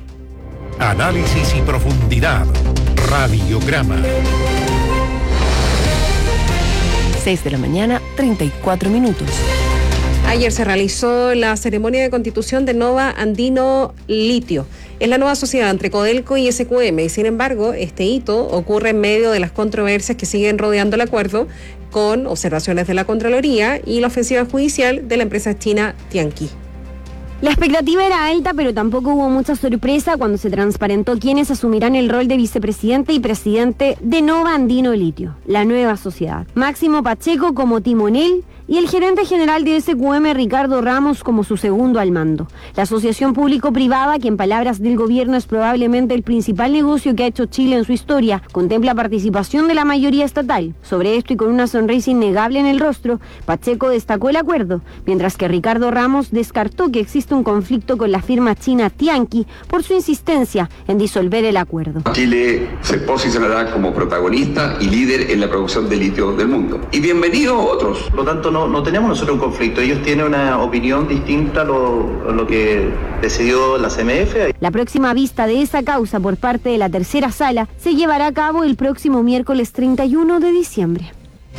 Análisis y profundidad. Radiograma. seis de la mañana, treinta y cuatro minutos. Ayer se realizó la ceremonia de constitución de Nova Andino Litio. Es la nueva sociedad entre Codelco y S Q M y sin embargo este hito ocurre en medio de las controversias que siguen rodeando el acuerdo, con observaciones de la Contraloría y la ofensiva judicial de la empresa china Tianqi. La expectativa era alta, pero tampoco hubo mucha sorpresa cuando se transparentó quiénes asumirán el rol de vicepresidente y presidente de Nova Andino Litio, la nueva sociedad. Máximo Pacheco como timonel y el gerente general de S Q M, Ricardo Ramos, como su segundo al mando. La asociación público-privada, que en palabras del gobierno es probablemente el principal negocio que ha hecho Chile en su historia, contempla participación de la mayoría estatal. Sobre esto y con una sonrisa innegable en el rostro, Pacheco destacó el acuerdo, mientras que Ricardo Ramos descartó que existe un conflicto con la firma china Tianqi por su insistencia en disolver el acuerdo. Chile se posicionará como protagonista y líder en la producción de litio del mundo. Y bienvenidos otros. Por lo tanto, no, no tenemos nosotros un conflicto. Ellos tienen una opinión distinta a lo, a lo que decidió la C M F. La próxima vista de esa causa por parte de la tercera sala se llevará a cabo el próximo miércoles treinta y uno de diciembre.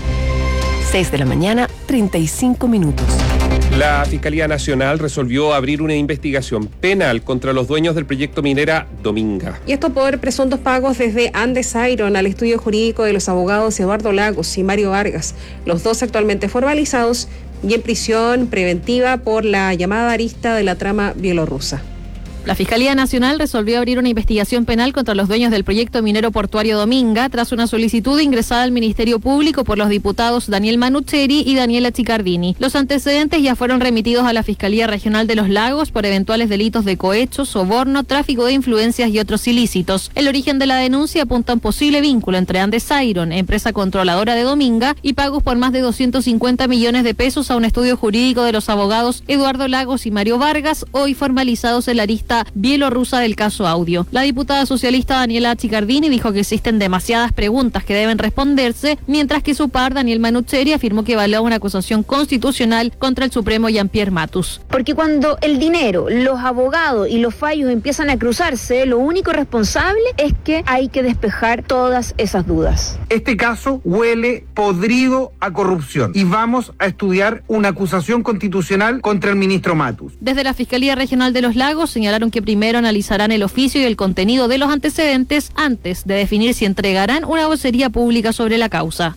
seis de la mañana, treinta y cinco minutos. La Fiscalía Nacional resolvió abrir una investigación penal contra los dueños del proyecto minera Dominga. Y esto por presuntos pagos desde Andes Iron al estudio jurídico de los abogados Eduardo Lagos y Mario Vargas, los dos actualmente formalizados y en prisión preventiva por la llamada arista de la trama bielorrusa. La Fiscalía Nacional resolvió abrir una investigación penal contra los dueños del proyecto minero portuario Dominga tras una solicitud ingresada al Ministerio Público por los diputados Daniel Manucheri y Daniela Chicardini. Los antecedentes ya fueron remitidos a la Fiscalía Regional de los Lagos por eventuales delitos de cohecho, soborno, tráfico de influencias y otros ilícitos. El origen de la denuncia apunta a un posible vínculo entre Andes Iron, empresa controladora de Dominga, y pagos por más de doscientos cincuenta millones de pesos a un estudio jurídico de los abogados Eduardo Lagos y Mario Vargas, hoy formalizados en la arista bielorrusa del caso Audio. La diputada socialista Daniela Chicardini dijo que existen demasiadas preguntas que deben responderse, mientras que su par, Daniel Manucheri, afirmó que evalúa una acusación constitucional contra el Supremo Jean-Pierre Matus. Porque cuando el dinero, los abogados y los fallos empiezan a cruzarse, lo único responsable es que hay que despejar todas esas dudas. Este caso huele podrido a corrupción y vamos a estudiar una acusación constitucional contra el ministro Matus. Desde la Fiscalía Regional de los Lagos señalaron que primero analizarán el oficio y el contenido de los antecedentes antes de definir si entregarán una vocería pública sobre la causa.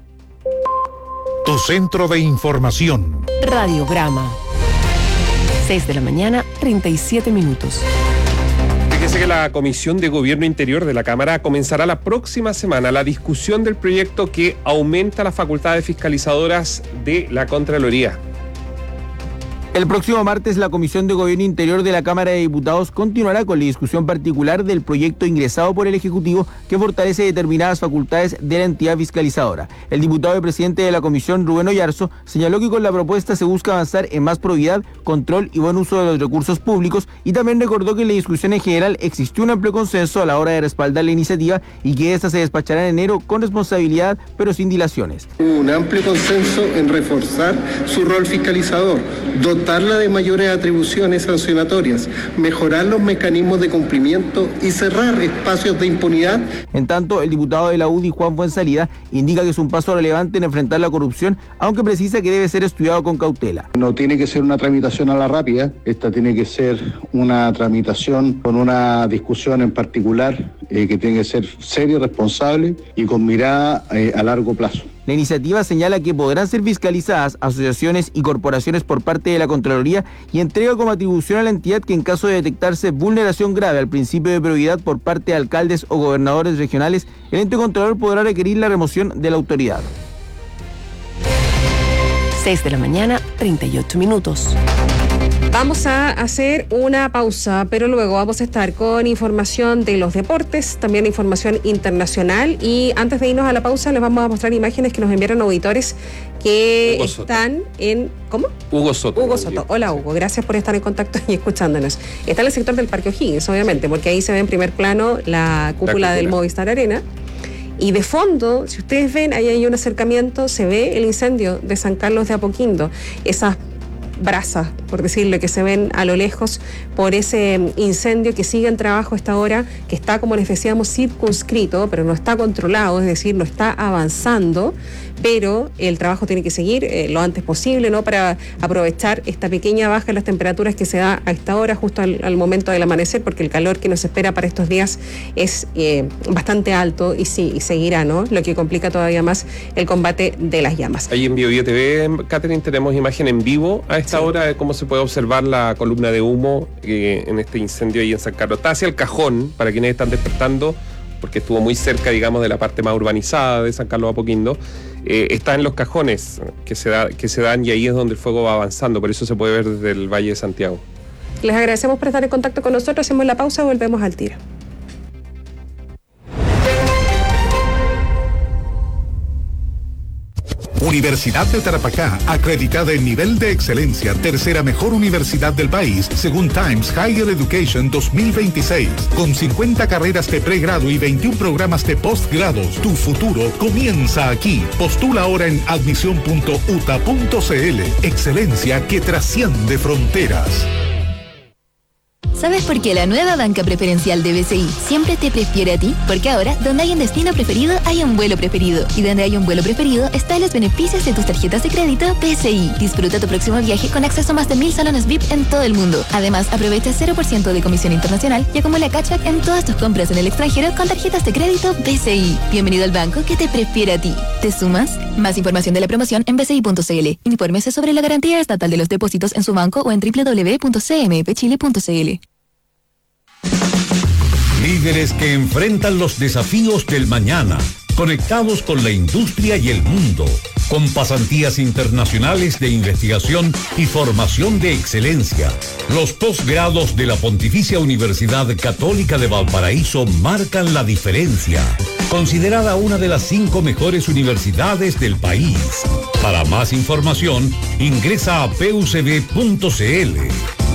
Tu centro de información. Radiograma. seis de la mañana, treinta y siete minutos. Fíjese que la Comisión de Gobierno Interior de la Cámara comenzará la próxima semana la discusión del proyecto que aumenta las facultades fiscalizadoras de la Contraloría. El próximo martes, la Comisión de Gobierno Interior de la Cámara de Diputados continuará con la discusión particular del proyecto ingresado por el Ejecutivo que fortalece determinadas facultades de la entidad fiscalizadora. El diputado y presidente de la Comisión, Rubén Oyarzo, señaló que con la propuesta se busca avanzar en más probidad, control y buen uso de los recursos públicos, y también recordó que en la discusión en general existió un amplio consenso a la hora de respaldar la iniciativa y que esta se despachará en enero con responsabilidad pero sin dilaciones. Hubo un amplio consenso en reforzar su rol fiscalizador, dotarla de mayores atribuciones sancionatorias, mejorar los mecanismos de cumplimiento y cerrar espacios de impunidad. En tanto, el diputado de la U D I, Juan Fuenzalida, indica que es un paso relevante en enfrentar la corrupción, aunque precisa que debe ser estudiado con cautela. No tiene que ser una tramitación a la rápida, esta tiene que ser una tramitación con una discusión en particular eh, que tiene que ser seria, responsable y con mirada eh, a largo plazo. La iniciativa señala que podrán ser fiscalizadas asociaciones y corporaciones por parte de la Contraloría y entrega como atribución a la entidad que en caso de detectarse vulneración grave al principio de probidad por parte de alcaldes o gobernadores regionales, el ente controlador podrá requerir la remoción de la autoridad. seis de la mañana, treinta y ocho minutos. Vamos a hacer una pausa, pero luego vamos a estar con información de los deportes, también información internacional, y antes de irnos a la pausa les vamos a mostrar imágenes que nos enviaron auditores que Hugo están Soto. en... ¿Cómo? Hugo Soto. Hugo Soto. Hola Hugo, gracias por estar en contacto y escuchándonos. Está en el sector del Parque O'Higgins, obviamente, porque ahí se ve en primer plano la cúpula, la cúpula. del Movistar Arena. Y de fondo, si ustedes ven, ahí hay un acercamiento, se ve el incendio de San Carlos de Apoquindo. Esas brasas, por decirlo, que se ven a lo lejos por ese incendio que sigue en trabajo a esta hora, que está, como les decíamos, circunscrito, pero no está controlado, es decir, no está avanzando, pero el trabajo tiene que seguir eh, lo antes posible, ¿no?, para aprovechar esta pequeña baja en las temperaturas que se da a esta hora, justo al, al momento del amanecer, porque el calor que nos espera para estos días es eh, bastante alto y sí, y seguirá, ¿no?, lo que complica todavía más el combate de las llamas. Ahí en BioBio T V, Catherine, tenemos imagen en vivo a esta sí. hora de cómo se puede observar la columna de humo eh, en este incendio ahí en San Carlos. Está hacia el Cajón, para quienes están despertando, porque estuvo muy cerca, digamos, de la parte más urbanizada de San Carlos Apoquindo. Eh, está en los cajones que se, da, que se dan y ahí es donde el fuego va avanzando, por eso se puede ver desde el Valle de Santiago. Les agradecemos por estar en contacto con nosotros, hacemos la pausa y volvemos al tiro. Universidad de Tarapacá, acreditada en nivel de excelencia, tercera mejor universidad del país, según Times Higher Education dos mil veintiséis. Con cincuenta carreras de pregrado y veintiún programas de postgrados, tu futuro comienza aquí. Postula ahora en admisión punto u t a punto c l. Excelencia que trasciende fronteras. ¿Sabes por qué la nueva banca preferencial de B C I siempre te prefiere a ti? Porque ahora, donde hay un destino preferido, hay un vuelo preferido. Y donde hay un vuelo preferido, están los beneficios de tus tarjetas de crédito B C I. Disfruta tu próximo viaje con acceso a más de mil salones V I P en todo el mundo. Además, aprovecha cero por ciento de comisión internacional y acumula cashback en todas tus compras en el extranjero con tarjetas de crédito B C I. Bienvenido al banco que te prefiere a ti. ¿Te sumas? Más información de la promoción en b c i punto c l. Infórmese sobre la garantía estatal de los depósitos en su banco o en w w w punto c m p chile punto c l. Líderes que enfrentan los desafíos del mañana, conectados con la industria y el mundo, con pasantías internacionales de investigación y formación de excelencia. Los posgrados de la Pontificia Universidad Católica de Valparaíso marcan la diferencia. Considerada una de las cinco mejores universidades del país. Para más información, ingresa a p u c b punto c l.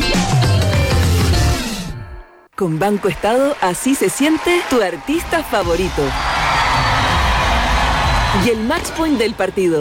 Con Banco Estado, así se siente tu artista favorito. Y el match point del partido.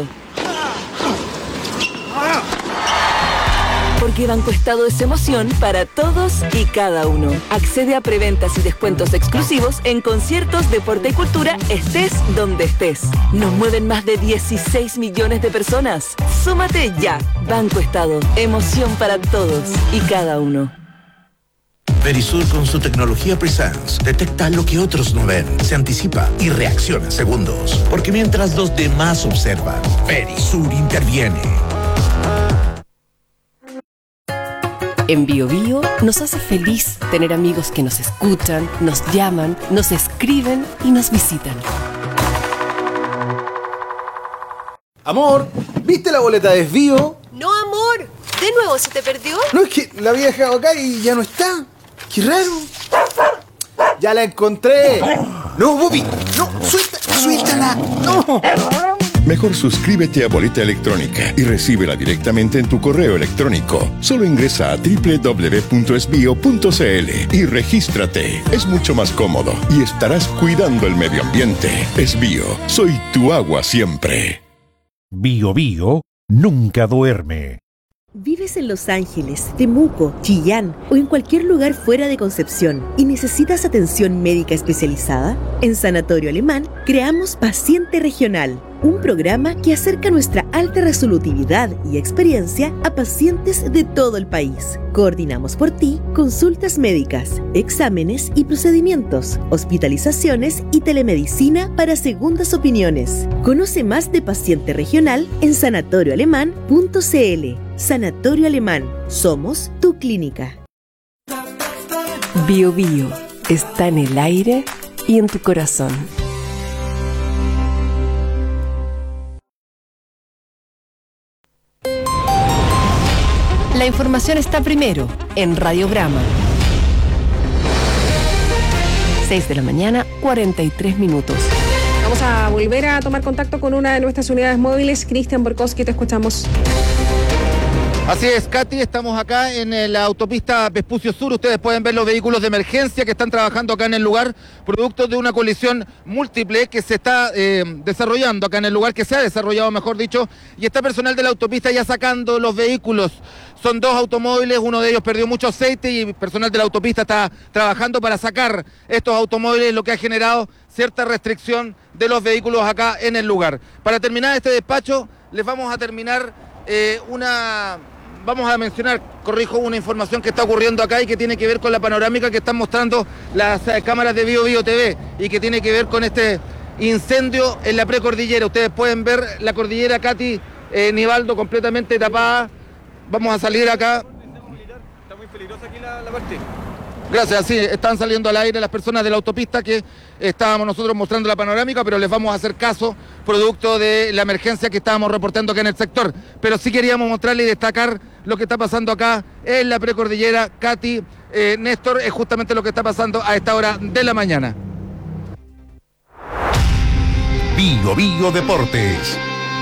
Porque Banco Estado es emoción para todos y cada uno. Accede a preventas y descuentos exclusivos en conciertos, deporte y cultura, estés donde estés. Nos mueven más de dieciséis millones de personas. Súmate ya. Banco Estado, emoción para todos y cada uno. Verisur, con su tecnología Presence, detecta lo que otros no ven, se anticipa y reacciona en segundos. Porque mientras los demás observan, Verisur interviene. En BioBio nos hace feliz tener amigos que nos escuchan, nos llaman, nos escriben y nos visitan. Amor, ¿viste la boleta de desvío? No, amor. ¿De nuevo se te perdió? No, es que la había dejado acá y ya no está. ¡Qué raro! ¡Ya la encontré! ¡No, Bobby! ¡No! ¡Suelta! ¡Suéltala! ¡No! Mejor suscríbete a Boleta Electrónica y recíbela directamente en tu correo electrónico. Solo ingresa a doble u doble u doble u punto es bio punto c l y regístrate. Es mucho más cómodo y estarás cuidando el medio ambiente. Es Bio. Soy tu agua siempre. Bio Bio nunca duerme. ¿Vives en Los Ángeles, Temuco, Chillán o en cualquier lugar fuera de Concepción y necesitas atención médica especializada? En Sanatorio Alemán creamos Paciente Regional, un programa que acerca nuestra alta resolutividad y experiencia a pacientes de todo el país. Coordinamos por ti consultas médicas, exámenes y procedimientos, hospitalizaciones y telemedicina para segundas opiniones. Conoce más de Paciente Regional en sanatorio alemán punto c l. Sanatorio Alemán. Somos tu clínica. Bio Bio está en el aire y en tu corazón. La información está primero en Radiograma. seis de la mañana, cuarenta y tres minutos. Vamos a volver a tomar contacto con una de nuestras unidades móviles. Cristian Borkowski, te escuchamos. Así es, Katy, estamos acá en la autopista Vespucio Sur. Ustedes pueden ver los vehículos de emergencia que están trabajando acá en el lugar, producto de una colisión múltiple que se está eh, desarrollando acá en el lugar, que se ha desarrollado, mejor dicho, y está personal de la autopista ya sacando los vehículos. Son dos automóviles, uno de ellos perdió mucho aceite y personal de la autopista está trabajando para sacar estos automóviles, lo que ha generado cierta restricción de los vehículos acá en el lugar. Para terminar este despacho, les vamos a terminar eh, una... Vamos a mencionar, corrijo, una información que está ocurriendo acá y que tiene que ver con la panorámica que están mostrando las eh, cámaras de Bio Bio T V y que tiene que ver con este incendio en la precordillera. Ustedes pueden ver la cordillera, Katy, eh, Nivaldo, completamente tapada. Vamos a salir acá. Está muy peligrosa aquí la, la parte. Gracias, sí, están saliendo al aire las personas de la autopista que estábamos nosotros mostrando la panorámica, pero les vamos a hacer caso producto de la emergencia que estábamos reportando acá en el sector. Pero sí queríamos mostrarle y destacar lo que está pasando acá en la precordillera. Katy, eh, Néstor, es justamente lo que está pasando a esta hora de la mañana. Bio Bio Deportes.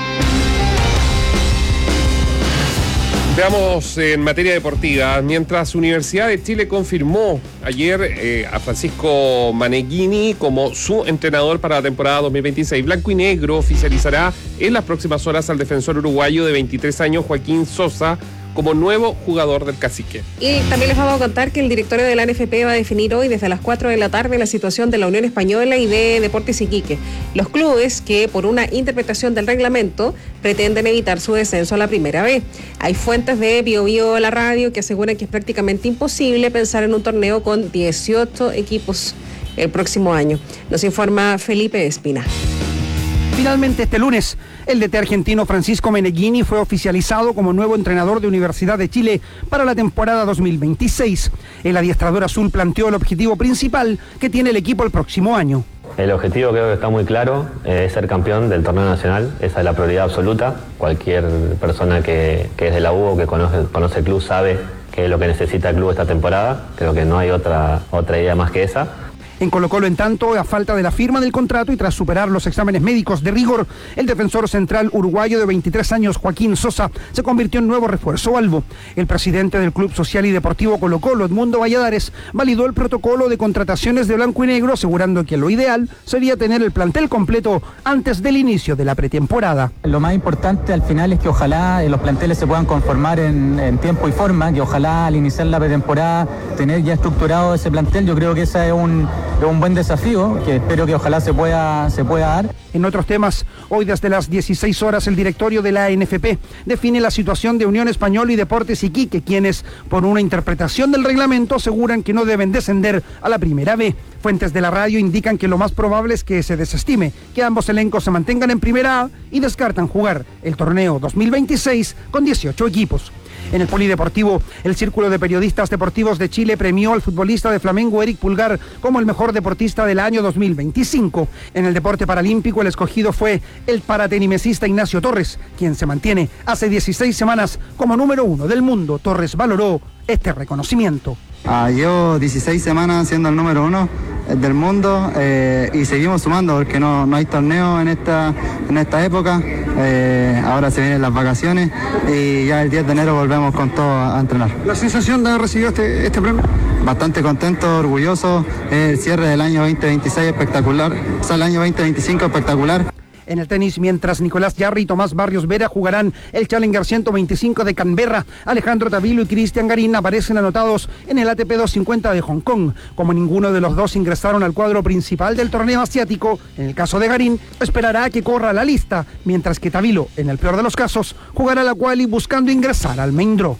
Veamos en materia deportiva, mientras Universidad de Chile confirmó ayer eh, a Francisco Maneghini como su entrenador para la temporada dos mil veintiséis. Blanco y Negro oficializará en las próximas horas al defensor uruguayo de veintitrés años Joaquín Sosa como nuevo jugador del Cacique. Y también les vamos a contar que el directorio de la N F P va a definir hoy desde las cuatro de la tarde la situación de la Unión Española y de Deportes Iquique. Los clubes que por una interpretación del reglamento pretenden evitar su descenso a la primera B. Hay fuentes de Bio Bio la radio que aseguran que es prácticamente imposible pensar en un torneo con dieciocho equipos el próximo año. Nos informa Felipe Espina. Finalmente, este lunes, el D T argentino Francisco Meneghini fue oficializado como nuevo entrenador de Universidad de Chile para la temporada dos mil veintiséis. El adiestrador azul planteó el objetivo principal que tiene el equipo el próximo año. El objetivo creo que está muy claro, eh, es ser campeón del torneo nacional, esa es la prioridad absoluta. Cualquier persona que, que es de la U o que conoce, conoce el club sabe qué es lo que necesita el club esta temporada, creo que no hay otra, otra idea más que esa. En Colo-Colo, en tanto, a falta de la firma del contrato y tras superar los exámenes médicos de rigor, el defensor central uruguayo de veintitrés años, Joaquín Sosa, se convirtió en nuevo refuerzo albo. El presidente del Club Social y Deportivo Colo-Colo, Edmundo Valladares, validó el protocolo de contrataciones de Blanco y Negro, asegurando que lo ideal sería tener el plantel completo antes del inicio de la pretemporada. Lo más importante al final es que ojalá los planteles se puedan conformar en, en tiempo y forma, que ojalá al iniciar la pretemporada tener ya estructurado ese plantel. Yo creo que ese es un Es un buen desafío que espero que ojalá se pueda, se pueda dar. En otros temas, hoy desde las dieciséis horas el directorio de la N F P define la situación de Unión Española y Deportes Iquique, quienes por una interpretación del reglamento aseguran que no deben descender a la primera B. Fuentes de la radio indican que lo más probable es que se desestime, que ambos elencos se mantengan en primera A y descartan jugar el torneo dos mil veintiséis con dieciocho equipos. En el polideportivo, el Círculo de Periodistas Deportivos de Chile premió al futbolista de Flamengo Eric Pulgar como el mejor deportista del año dos mil veinticinco. En el deporte paralímpico, el escogido fue el paratenimesista Ignacio Torres, quien se mantiene hace dieciséis semanas como número uno del mundo. Torres valoró este reconocimiento. Ah, llevo dieciséis semanas siendo el número uno del mundo eh, y seguimos sumando porque no, no hay torneo en esta, en esta época. Eh, ahora se vienen las vacaciones y ya el diez de enero volvemos con todo a, a entrenar. ¿La sensación de haber recibido este, este premio? Bastante contento, orgulloso. El cierre del año veinte veintiséis espectacular, o sea, el año veinte veinticinco espectacular. En el tenis, mientras Nicolás Jarry y Tomás Barrios Vera jugarán el Challenger ciento veinticinco de Canberra, Alejandro Tavilo y Cristian Garín aparecen anotados en el A T P doscientos cincuenta de Hong Kong. Como ninguno de los dos ingresaron al cuadro principal del torneo asiático, en el caso de Garín, esperará a que corra la lista, mientras que Tavilo, en el peor de los casos, jugará la quali buscando ingresar al main draw.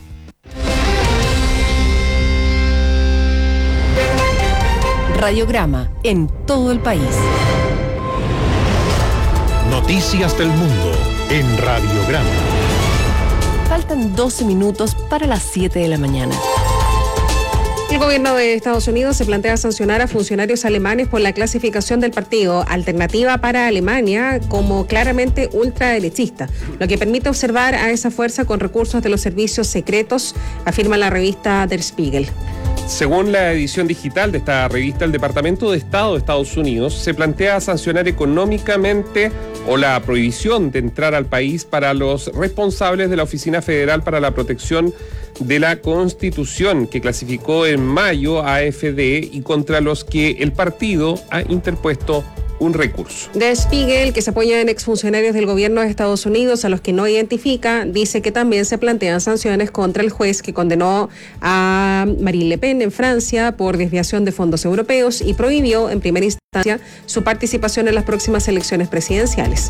Radiograma en todo el país. Noticias del mundo en Radiograma. Faltan doce minutos para las siete de la mañana. El gobierno de Estados Unidos se plantea sancionar a funcionarios alemanes por la clasificación del partido Alternativa para Alemania como claramente ultraderechista, lo que permite observar a esa fuerza con recursos de los servicios secretos, afirma la revista Der Spiegel. Según la edición digital de esta revista, el Departamento de Estado de Estados Unidos se plantea sancionar económicamente o la prohibición de entrar al país para los responsables de la Oficina Federal para la Protección de la Constitución, que clasificó en mayo a A F D y contra los que el partido ha interpuesto un recurso. Der Spiegel, que se apoya en exfuncionarios del gobierno de Estados Unidos a los que no identifica, dice que también se plantean sanciones contra el juez que condenó a Marine Le Pen en Francia por desviación de fondos europeos y prohibió en primera instancia su participación en las próximas elecciones presidenciales.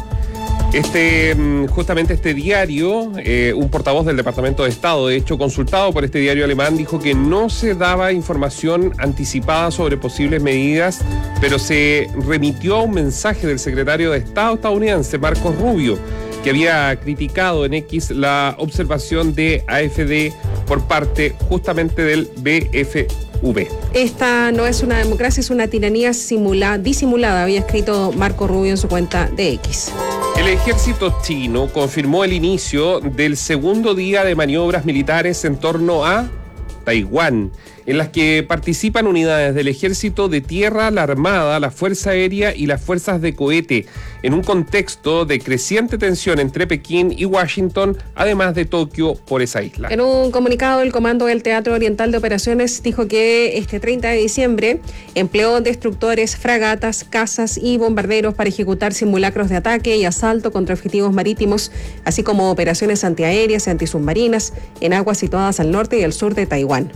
Este, justamente este diario, eh, un portavoz del Departamento de Estado, de hecho consultado por este diario alemán, dijo que no se daba información anticipada sobre posibles medidas, pero se remitió a un mensaje del secretario de Estado estadounidense, Marcos Rubio, que había criticado en X la observación de A F D por parte justamente del B F V. Esta no es una democracia, es una tiranía simula, disimulada, había escrito Marco Rubio en su cuenta de X. El ejército chino confirmó el inicio del segundo día de maniobras militares en torno a Taiwán, en las que participan unidades del Ejército de Tierra, la Armada, la Fuerza Aérea y las Fuerzas de Cohete, en un contexto de creciente tensión entre Pekín y Washington, además de Tokio por esa isla. En un comunicado, el Comando del Teatro Oriental de Operaciones dijo que este treinta de diciembre empleó destructores, fragatas, cazas y bombarderos para ejecutar simulacros de ataque y asalto contra objetivos marítimos, así como operaciones antiaéreas y antisubmarinas en aguas situadas al norte y al sur de Taiwán.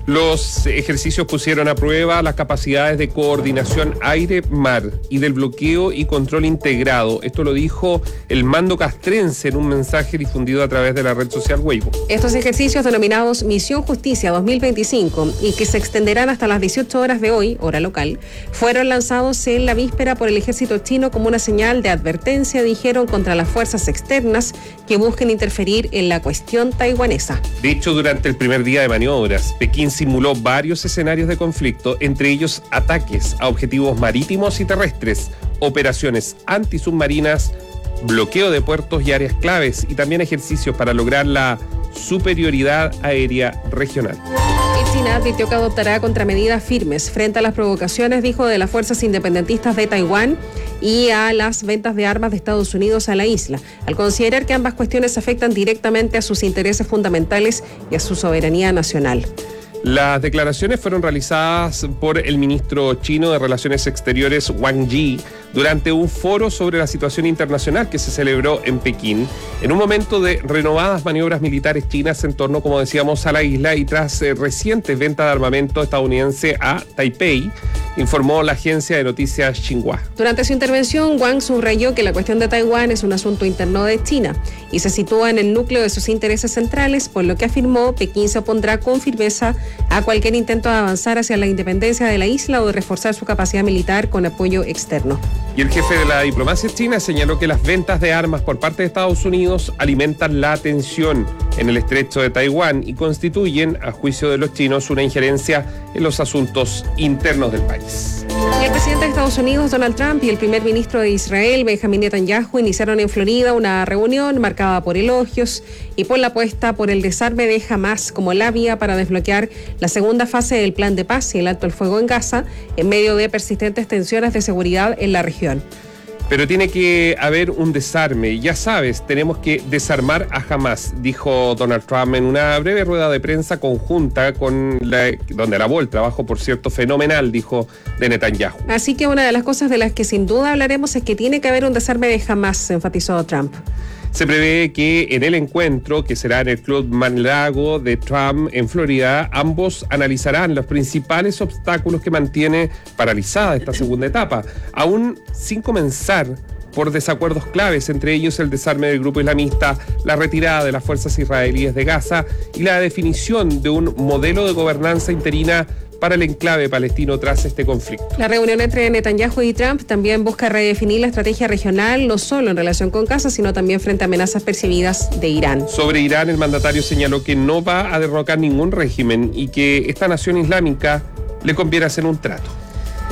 Los ejercicios pusieron a prueba las capacidades de coordinación aire-mar y del bloqueo y control integrado. Esto lo dijo el mando castrense en un mensaje difundido a través de la red social Weibo. Estos ejercicios, denominados Misión Justicia dos mil veinticinco y que se extenderán hasta las dieciocho horas de hoy, hora local, fueron lanzados en la víspera por el ejército chino como una señal de advertencia, dijeron, contra las fuerzas externas que busquen interferir en la cuestión taiwanesa. De hecho, durante el primer día de maniobras, Pekín simuló varios escenarios de conflicto, entre ellos ataques a objetivos marítimos y terrestres, operaciones antisubmarinas, bloqueo de puertos y áreas claves y también ejercicios para lograr la superioridad aérea regional. China advirtió que adoptará contramedidas firmes frente a las provocaciones, dijo, de las fuerzas independentistas de Taiwán y a las ventas de armas de Estados Unidos a la isla, al considerar que ambas cuestiones afectan directamente a sus intereses fundamentales y a su soberanía nacional. Las declaraciones fueron realizadas por el ministro chino de Relaciones Exteriores, Wang Yi, durante un foro sobre la situación internacional que se celebró en Pekín, en un momento de renovadas maniobras militares chinas en torno, como decíamos, a la isla y tras eh, recientes ventas de armamento estadounidense a Taipei, informó la agencia de noticias Xinhua. Durante su intervención, Wang subrayó que la cuestión de Taiwán es un asunto interno de China y se sitúa en el núcleo de sus intereses centrales, por lo que afirmó Pekín se opondrá con firmeza a cualquier intento de avanzar hacia la independencia de la isla o de reforzar su capacidad militar con apoyo externo. Y el jefe de la diplomacia china señaló que las ventas de armas por parte de Estados Unidos alimentan la tensión en el estrecho de Taiwán y constituyen, a juicio de los chinos, una injerencia en los asuntos internos del país. Y el presidente de Estados Unidos, Donald Trump, y el primer ministro de Israel, Benjamin Netanyahu, iniciaron en Florida una reunión marcada por elogios y por la apuesta por el desarme de Hamás como la vía para desbloquear la segunda fase del plan de paz y el alto el fuego en Gaza, en medio de persistentes tensiones de seguridad en la región. Pero tiene que haber un desarme. Ya sabes, tenemos que desarmar a Hamás, dijo Donald Trump en una breve rueda de prensa conjunta con la, donde alabó el trabajo, por cierto, fenomenal, dijo, de Netanyahu. Así que una de las cosas de las que sin duda hablaremos es que tiene que haber un desarme de Hamás, enfatizó Trump. Se prevé que en el encuentro, que será en el Club Mar-a-Lago de Trump en Florida, ambos analizarán los principales obstáculos que mantiene paralizada esta segunda etapa, aún sin comenzar por desacuerdos claves, entre ellos el desarme del grupo islamista, la retirada de las fuerzas israelíes de Gaza y la definición de un modelo de gobernanza interina para el enclave palestino tras este conflicto. La reunión entre Netanyahu y Trump también busca redefinir la estrategia regional, no solo en relación con Gaza, sino también frente a amenazas percibidas de Irán. Sobre Irán, el mandatario señaló que no va a derrocar ningún régimen y que esta nación islámica le conviene hacer un trato.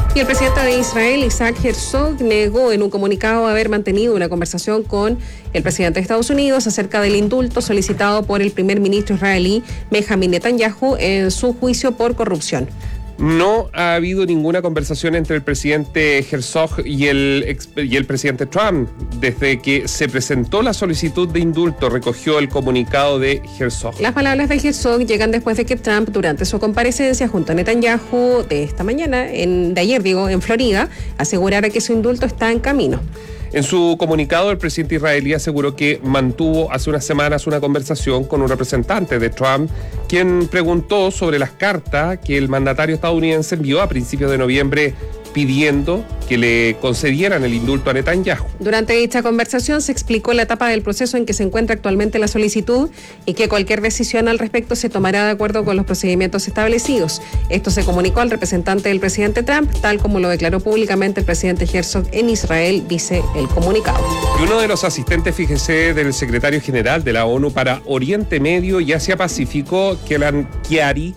Y el presidente de Israel, Isaac Herzog, negó en un comunicado haber mantenido una conversación con el presidente de Estados Unidos acerca del indulto solicitado por el primer ministro israelí Benjamin Netanyahu en su juicio por corrupción. No ha habido ninguna conversación entre el presidente Herzog y el, ex, y el presidente Trump. Desde que se presentó la solicitud de indulto, recogió el comunicado de Herzog. Las palabras de Herzog llegan después de que Trump, durante su comparecencia junto a Netanyahu de esta mañana, en, de ayer digo, en Florida, asegurara que su indulto está en camino. En su comunicado, el presidente israelí aseguró que mantuvo hace unas semanas una conversación con un representante de Trump, quien preguntó sobre las cartas que el mandatario estadounidense envió a principios de noviembre pidiendo que le concedieran el indulto a Netanyahu. Durante dicha conversación se explicó la etapa del proceso en que se encuentra actualmente la solicitud y que cualquier decisión al respecto se tomará de acuerdo con los procedimientos establecidos. Esto se comunicó al representante del presidente Trump, tal como lo declaró públicamente el presidente Herzog en Israel, dice el comunicado. Y uno de los asistentes, fíjese, del secretario general de la ONU para Oriente Medio y Asia Pacífico, Kelan Kiari,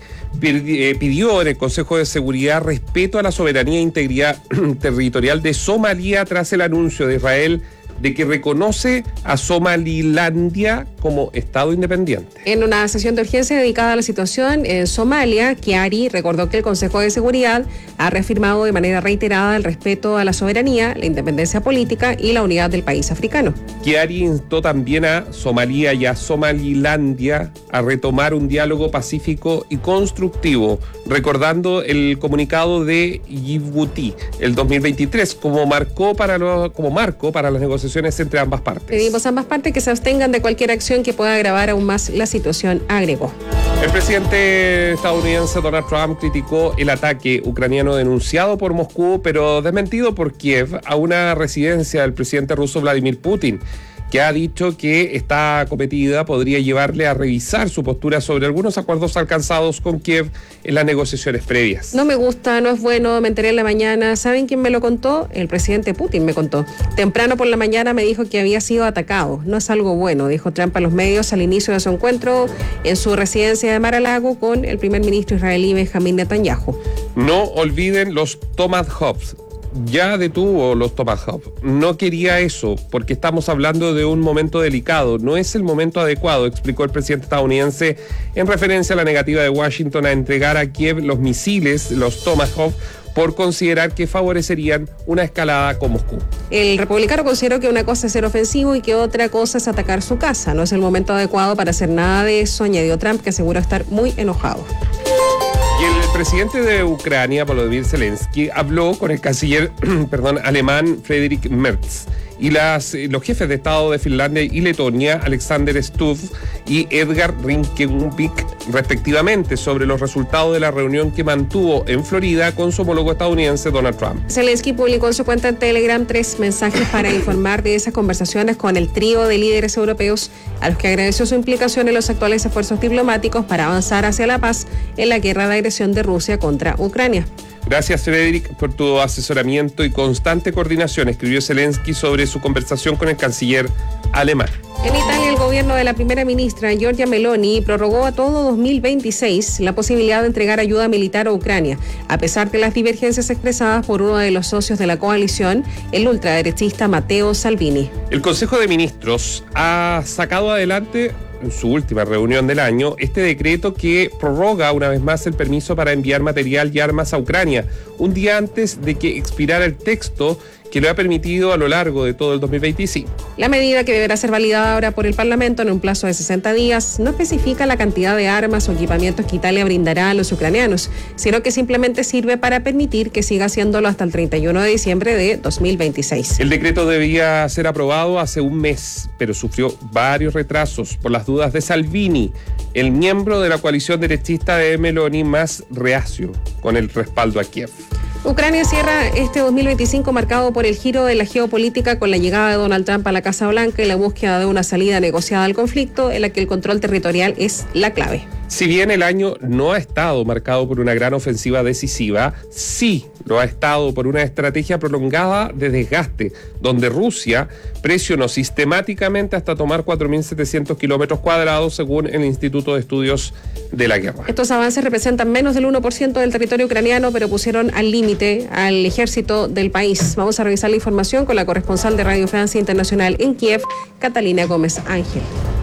pidió en el Consejo de Seguridad respeto a la soberanía e integridad territorial de Somalia tras el anuncio de Israel de que reconoce a Somalilandia como Estado independiente. En una sesión de urgencia dedicada a la situación en Somalia, Kiari recordó que el Consejo de Seguridad ha reafirmado de manera reiterada el respeto a la soberanía, la independencia política y la unidad del país africano. Kiari instó también a Somalia y a Somalilandia a retomar un diálogo pacífico y constructivo, recordando el comunicado de Djibouti el dos mil veintitrés como, marcó para lo, como marco para las negociaciones entre ambas partes. Pedimos a ambas partes que se abstengan de cualquier acción que pueda agravar aún más la situación, agregó. El presidente estadounidense Donald Trump criticó el ataque ucraniano denunciado por Moscú, pero desmentido por Kiev, a una residencia del presidente ruso Vladimir Putin, que ha dicho que esta acometida podría llevarle a revisar su postura sobre algunos acuerdos alcanzados con Kiev en las negociaciones previas. No me gusta, no es bueno, me enteré en la mañana. ¿Saben quién me lo contó? El presidente Putin me contó. Temprano por la mañana me dijo que había sido atacado. No es algo bueno, dijo Trump a los medios al inicio de su encuentro en su residencia de Mar-a-Lago con el primer ministro israelí Benjamin Netanyahu. No olviden los Tomahawks. Ya detuvo los Tomahawk. No quería eso, porque estamos hablando de un momento delicado. No es el momento adecuado, explicó el presidente estadounidense en referencia a la negativa de Washington a entregar a Kiev los misiles, los Tomahawk, por considerar que favorecerían una escalada con Moscú. El republicano consideró que una cosa es ser ofensivo y que otra cosa es atacar su casa. No es el momento adecuado para hacer nada de eso, añadió Trump, que aseguró estar muy enojado. Y el presidente de Ucrania, Volodymyr Zelensky, habló con el canciller perdón, alemán Friedrich Merz y las, los jefes de Estado de Finlandia y Letonia, Alexander Stubb y Edgar Rinkevik, respectivamente, sobre los resultados de la reunión que mantuvo en Florida con su homólogo estadounidense Donald Trump. Zelensky publicó en su cuenta en Telegram tres mensajes para informar de esas conversaciones con el trío de líderes europeos, a los que agradeció su implicación en los actuales esfuerzos diplomáticos para avanzar hacia la paz en la guerra de agresión de Rusia contra Ucrania. Gracias, Frederick, por tu asesoramiento y constante coordinación, escribió Zelensky sobre su conversación con el canciller alemán. En Italia, el gobierno de la primera ministra Giorgia Meloni prorrogó a todo dos mil veintiséis la posibilidad de entregar ayuda militar a Ucrania, a pesar de las divergencias expresadas por uno de los socios de la coalición, el ultraderechista Matteo Salvini. El Consejo de Ministros ha sacado adelante, en su última reunión del año, este decreto que prorroga una vez más el permiso para enviar material y armas a Ucrania, un día antes de que expirara el texto que lo ha permitido a lo largo de todo el dos mil veinticinco. La medida, que deberá ser validada ahora por el Parlamento en un plazo de sesenta días, no especifica la cantidad de armas o equipamientos que Italia brindará a los ucranianos, sino que simplemente sirve para permitir que siga haciéndolo hasta el treinta y uno de diciembre de dos mil veintiséis. El decreto debía ser aprobado hace un mes, pero sufrió varios retrasos por las dudas de Salvini, el miembro de la coalición derechista de Meloni más reacio con el respaldo a Kiev. Ucrania cierra este dos mil veinticinco marcado por el giro de la geopolítica con la llegada de Donald Trump a la Casa Blanca y la búsqueda de una salida negociada al conflicto en la que el control territorial es la clave. Si bien el año no ha estado marcado por una gran ofensiva decisiva, sí lo ha estado por una estrategia prolongada de desgaste, donde Rusia presionó sistemáticamente hasta tomar cuatro mil setecientos kilómetros cuadrados, según el Instituto de Estudios de la Guerra. Estos avances representan menos del uno por ciento del territorio ucraniano, pero pusieron al límite al ejército del país. Vamos a revisar la información con la corresponsal de Radio Francia Internacional en Kiev, Catalina Gómez Ángel.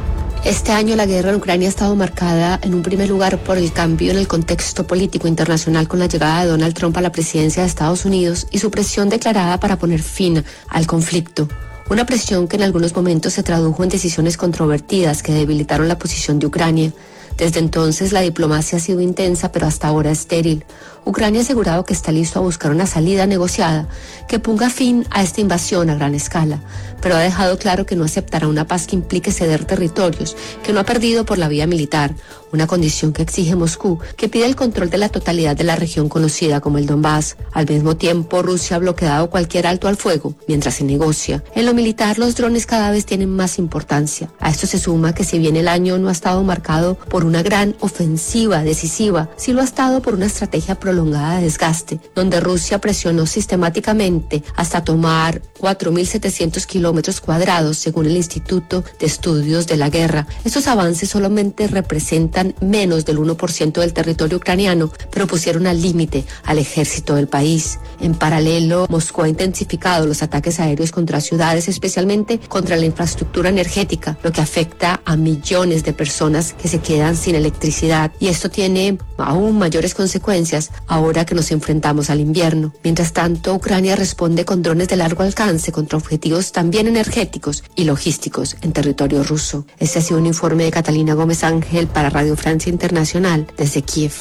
Este año la guerra en Ucrania ha estado marcada en un primer lugar por el cambio en el contexto político internacional con la llegada de Donald Trump a la presidencia de Estados Unidos y su presión declarada para poner fin al conflicto. Una presión que en algunos momentos se tradujo en decisiones controvertidas que debilitaron la posición de Ucrania. Desde entonces la diplomacia ha sido intensa, pero hasta ahora estéril. Ucrania ha asegurado que está listo a buscar una salida negociada que ponga fin a esta invasión a gran escala, pero ha dejado claro que no aceptará una paz que implique ceder territorios que no ha perdido por la vía militar, una condición que exige Moscú, que pide el control de la totalidad de la región conocida como el Donbass. Al mismo tiempo, Rusia ha bloqueado cualquier alto al fuego mientras se negocia. En lo militar, los drones cada vez tienen más importancia. A esto se suma que si bien el año no ha estado marcado por una gran ofensiva decisiva, sí lo ha estado por una estrategia prolongada de desgaste, donde Rusia presionó sistemáticamente hasta tomar cuatro mil setecientos kilómetros cuadrados, según el Instituto de Estudios de la Guerra. Estos avances solamente representan menos del uno por ciento del territorio ucraniano, pero pusieron al límite al ejército del país. En paralelo, Moscú ha intensificado los ataques aéreos contra ciudades, especialmente contra la infraestructura energética, lo que afecta a millones de personas que se quedan sin electricidad. Y esto tiene aún mayores consecuencias ahora que nos enfrentamos al invierno. Mientras tanto, Ucrania responde con drones de largo alcance contra objetivos también energéticos y logísticos en territorio ruso. Este ha sido un informe de Catalina Gómez Ángel para Radio Francia Internacional desde Kiev.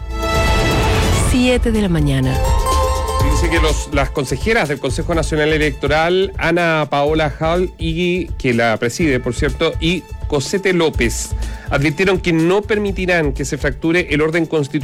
siete de la mañana. Dice que los, las consejeras del Consejo Nacional Electoral, Ana Paola Hall, y que la preside, por cierto, y Cosete López, advirtieron que no permitirán que se fracture el orden constitucional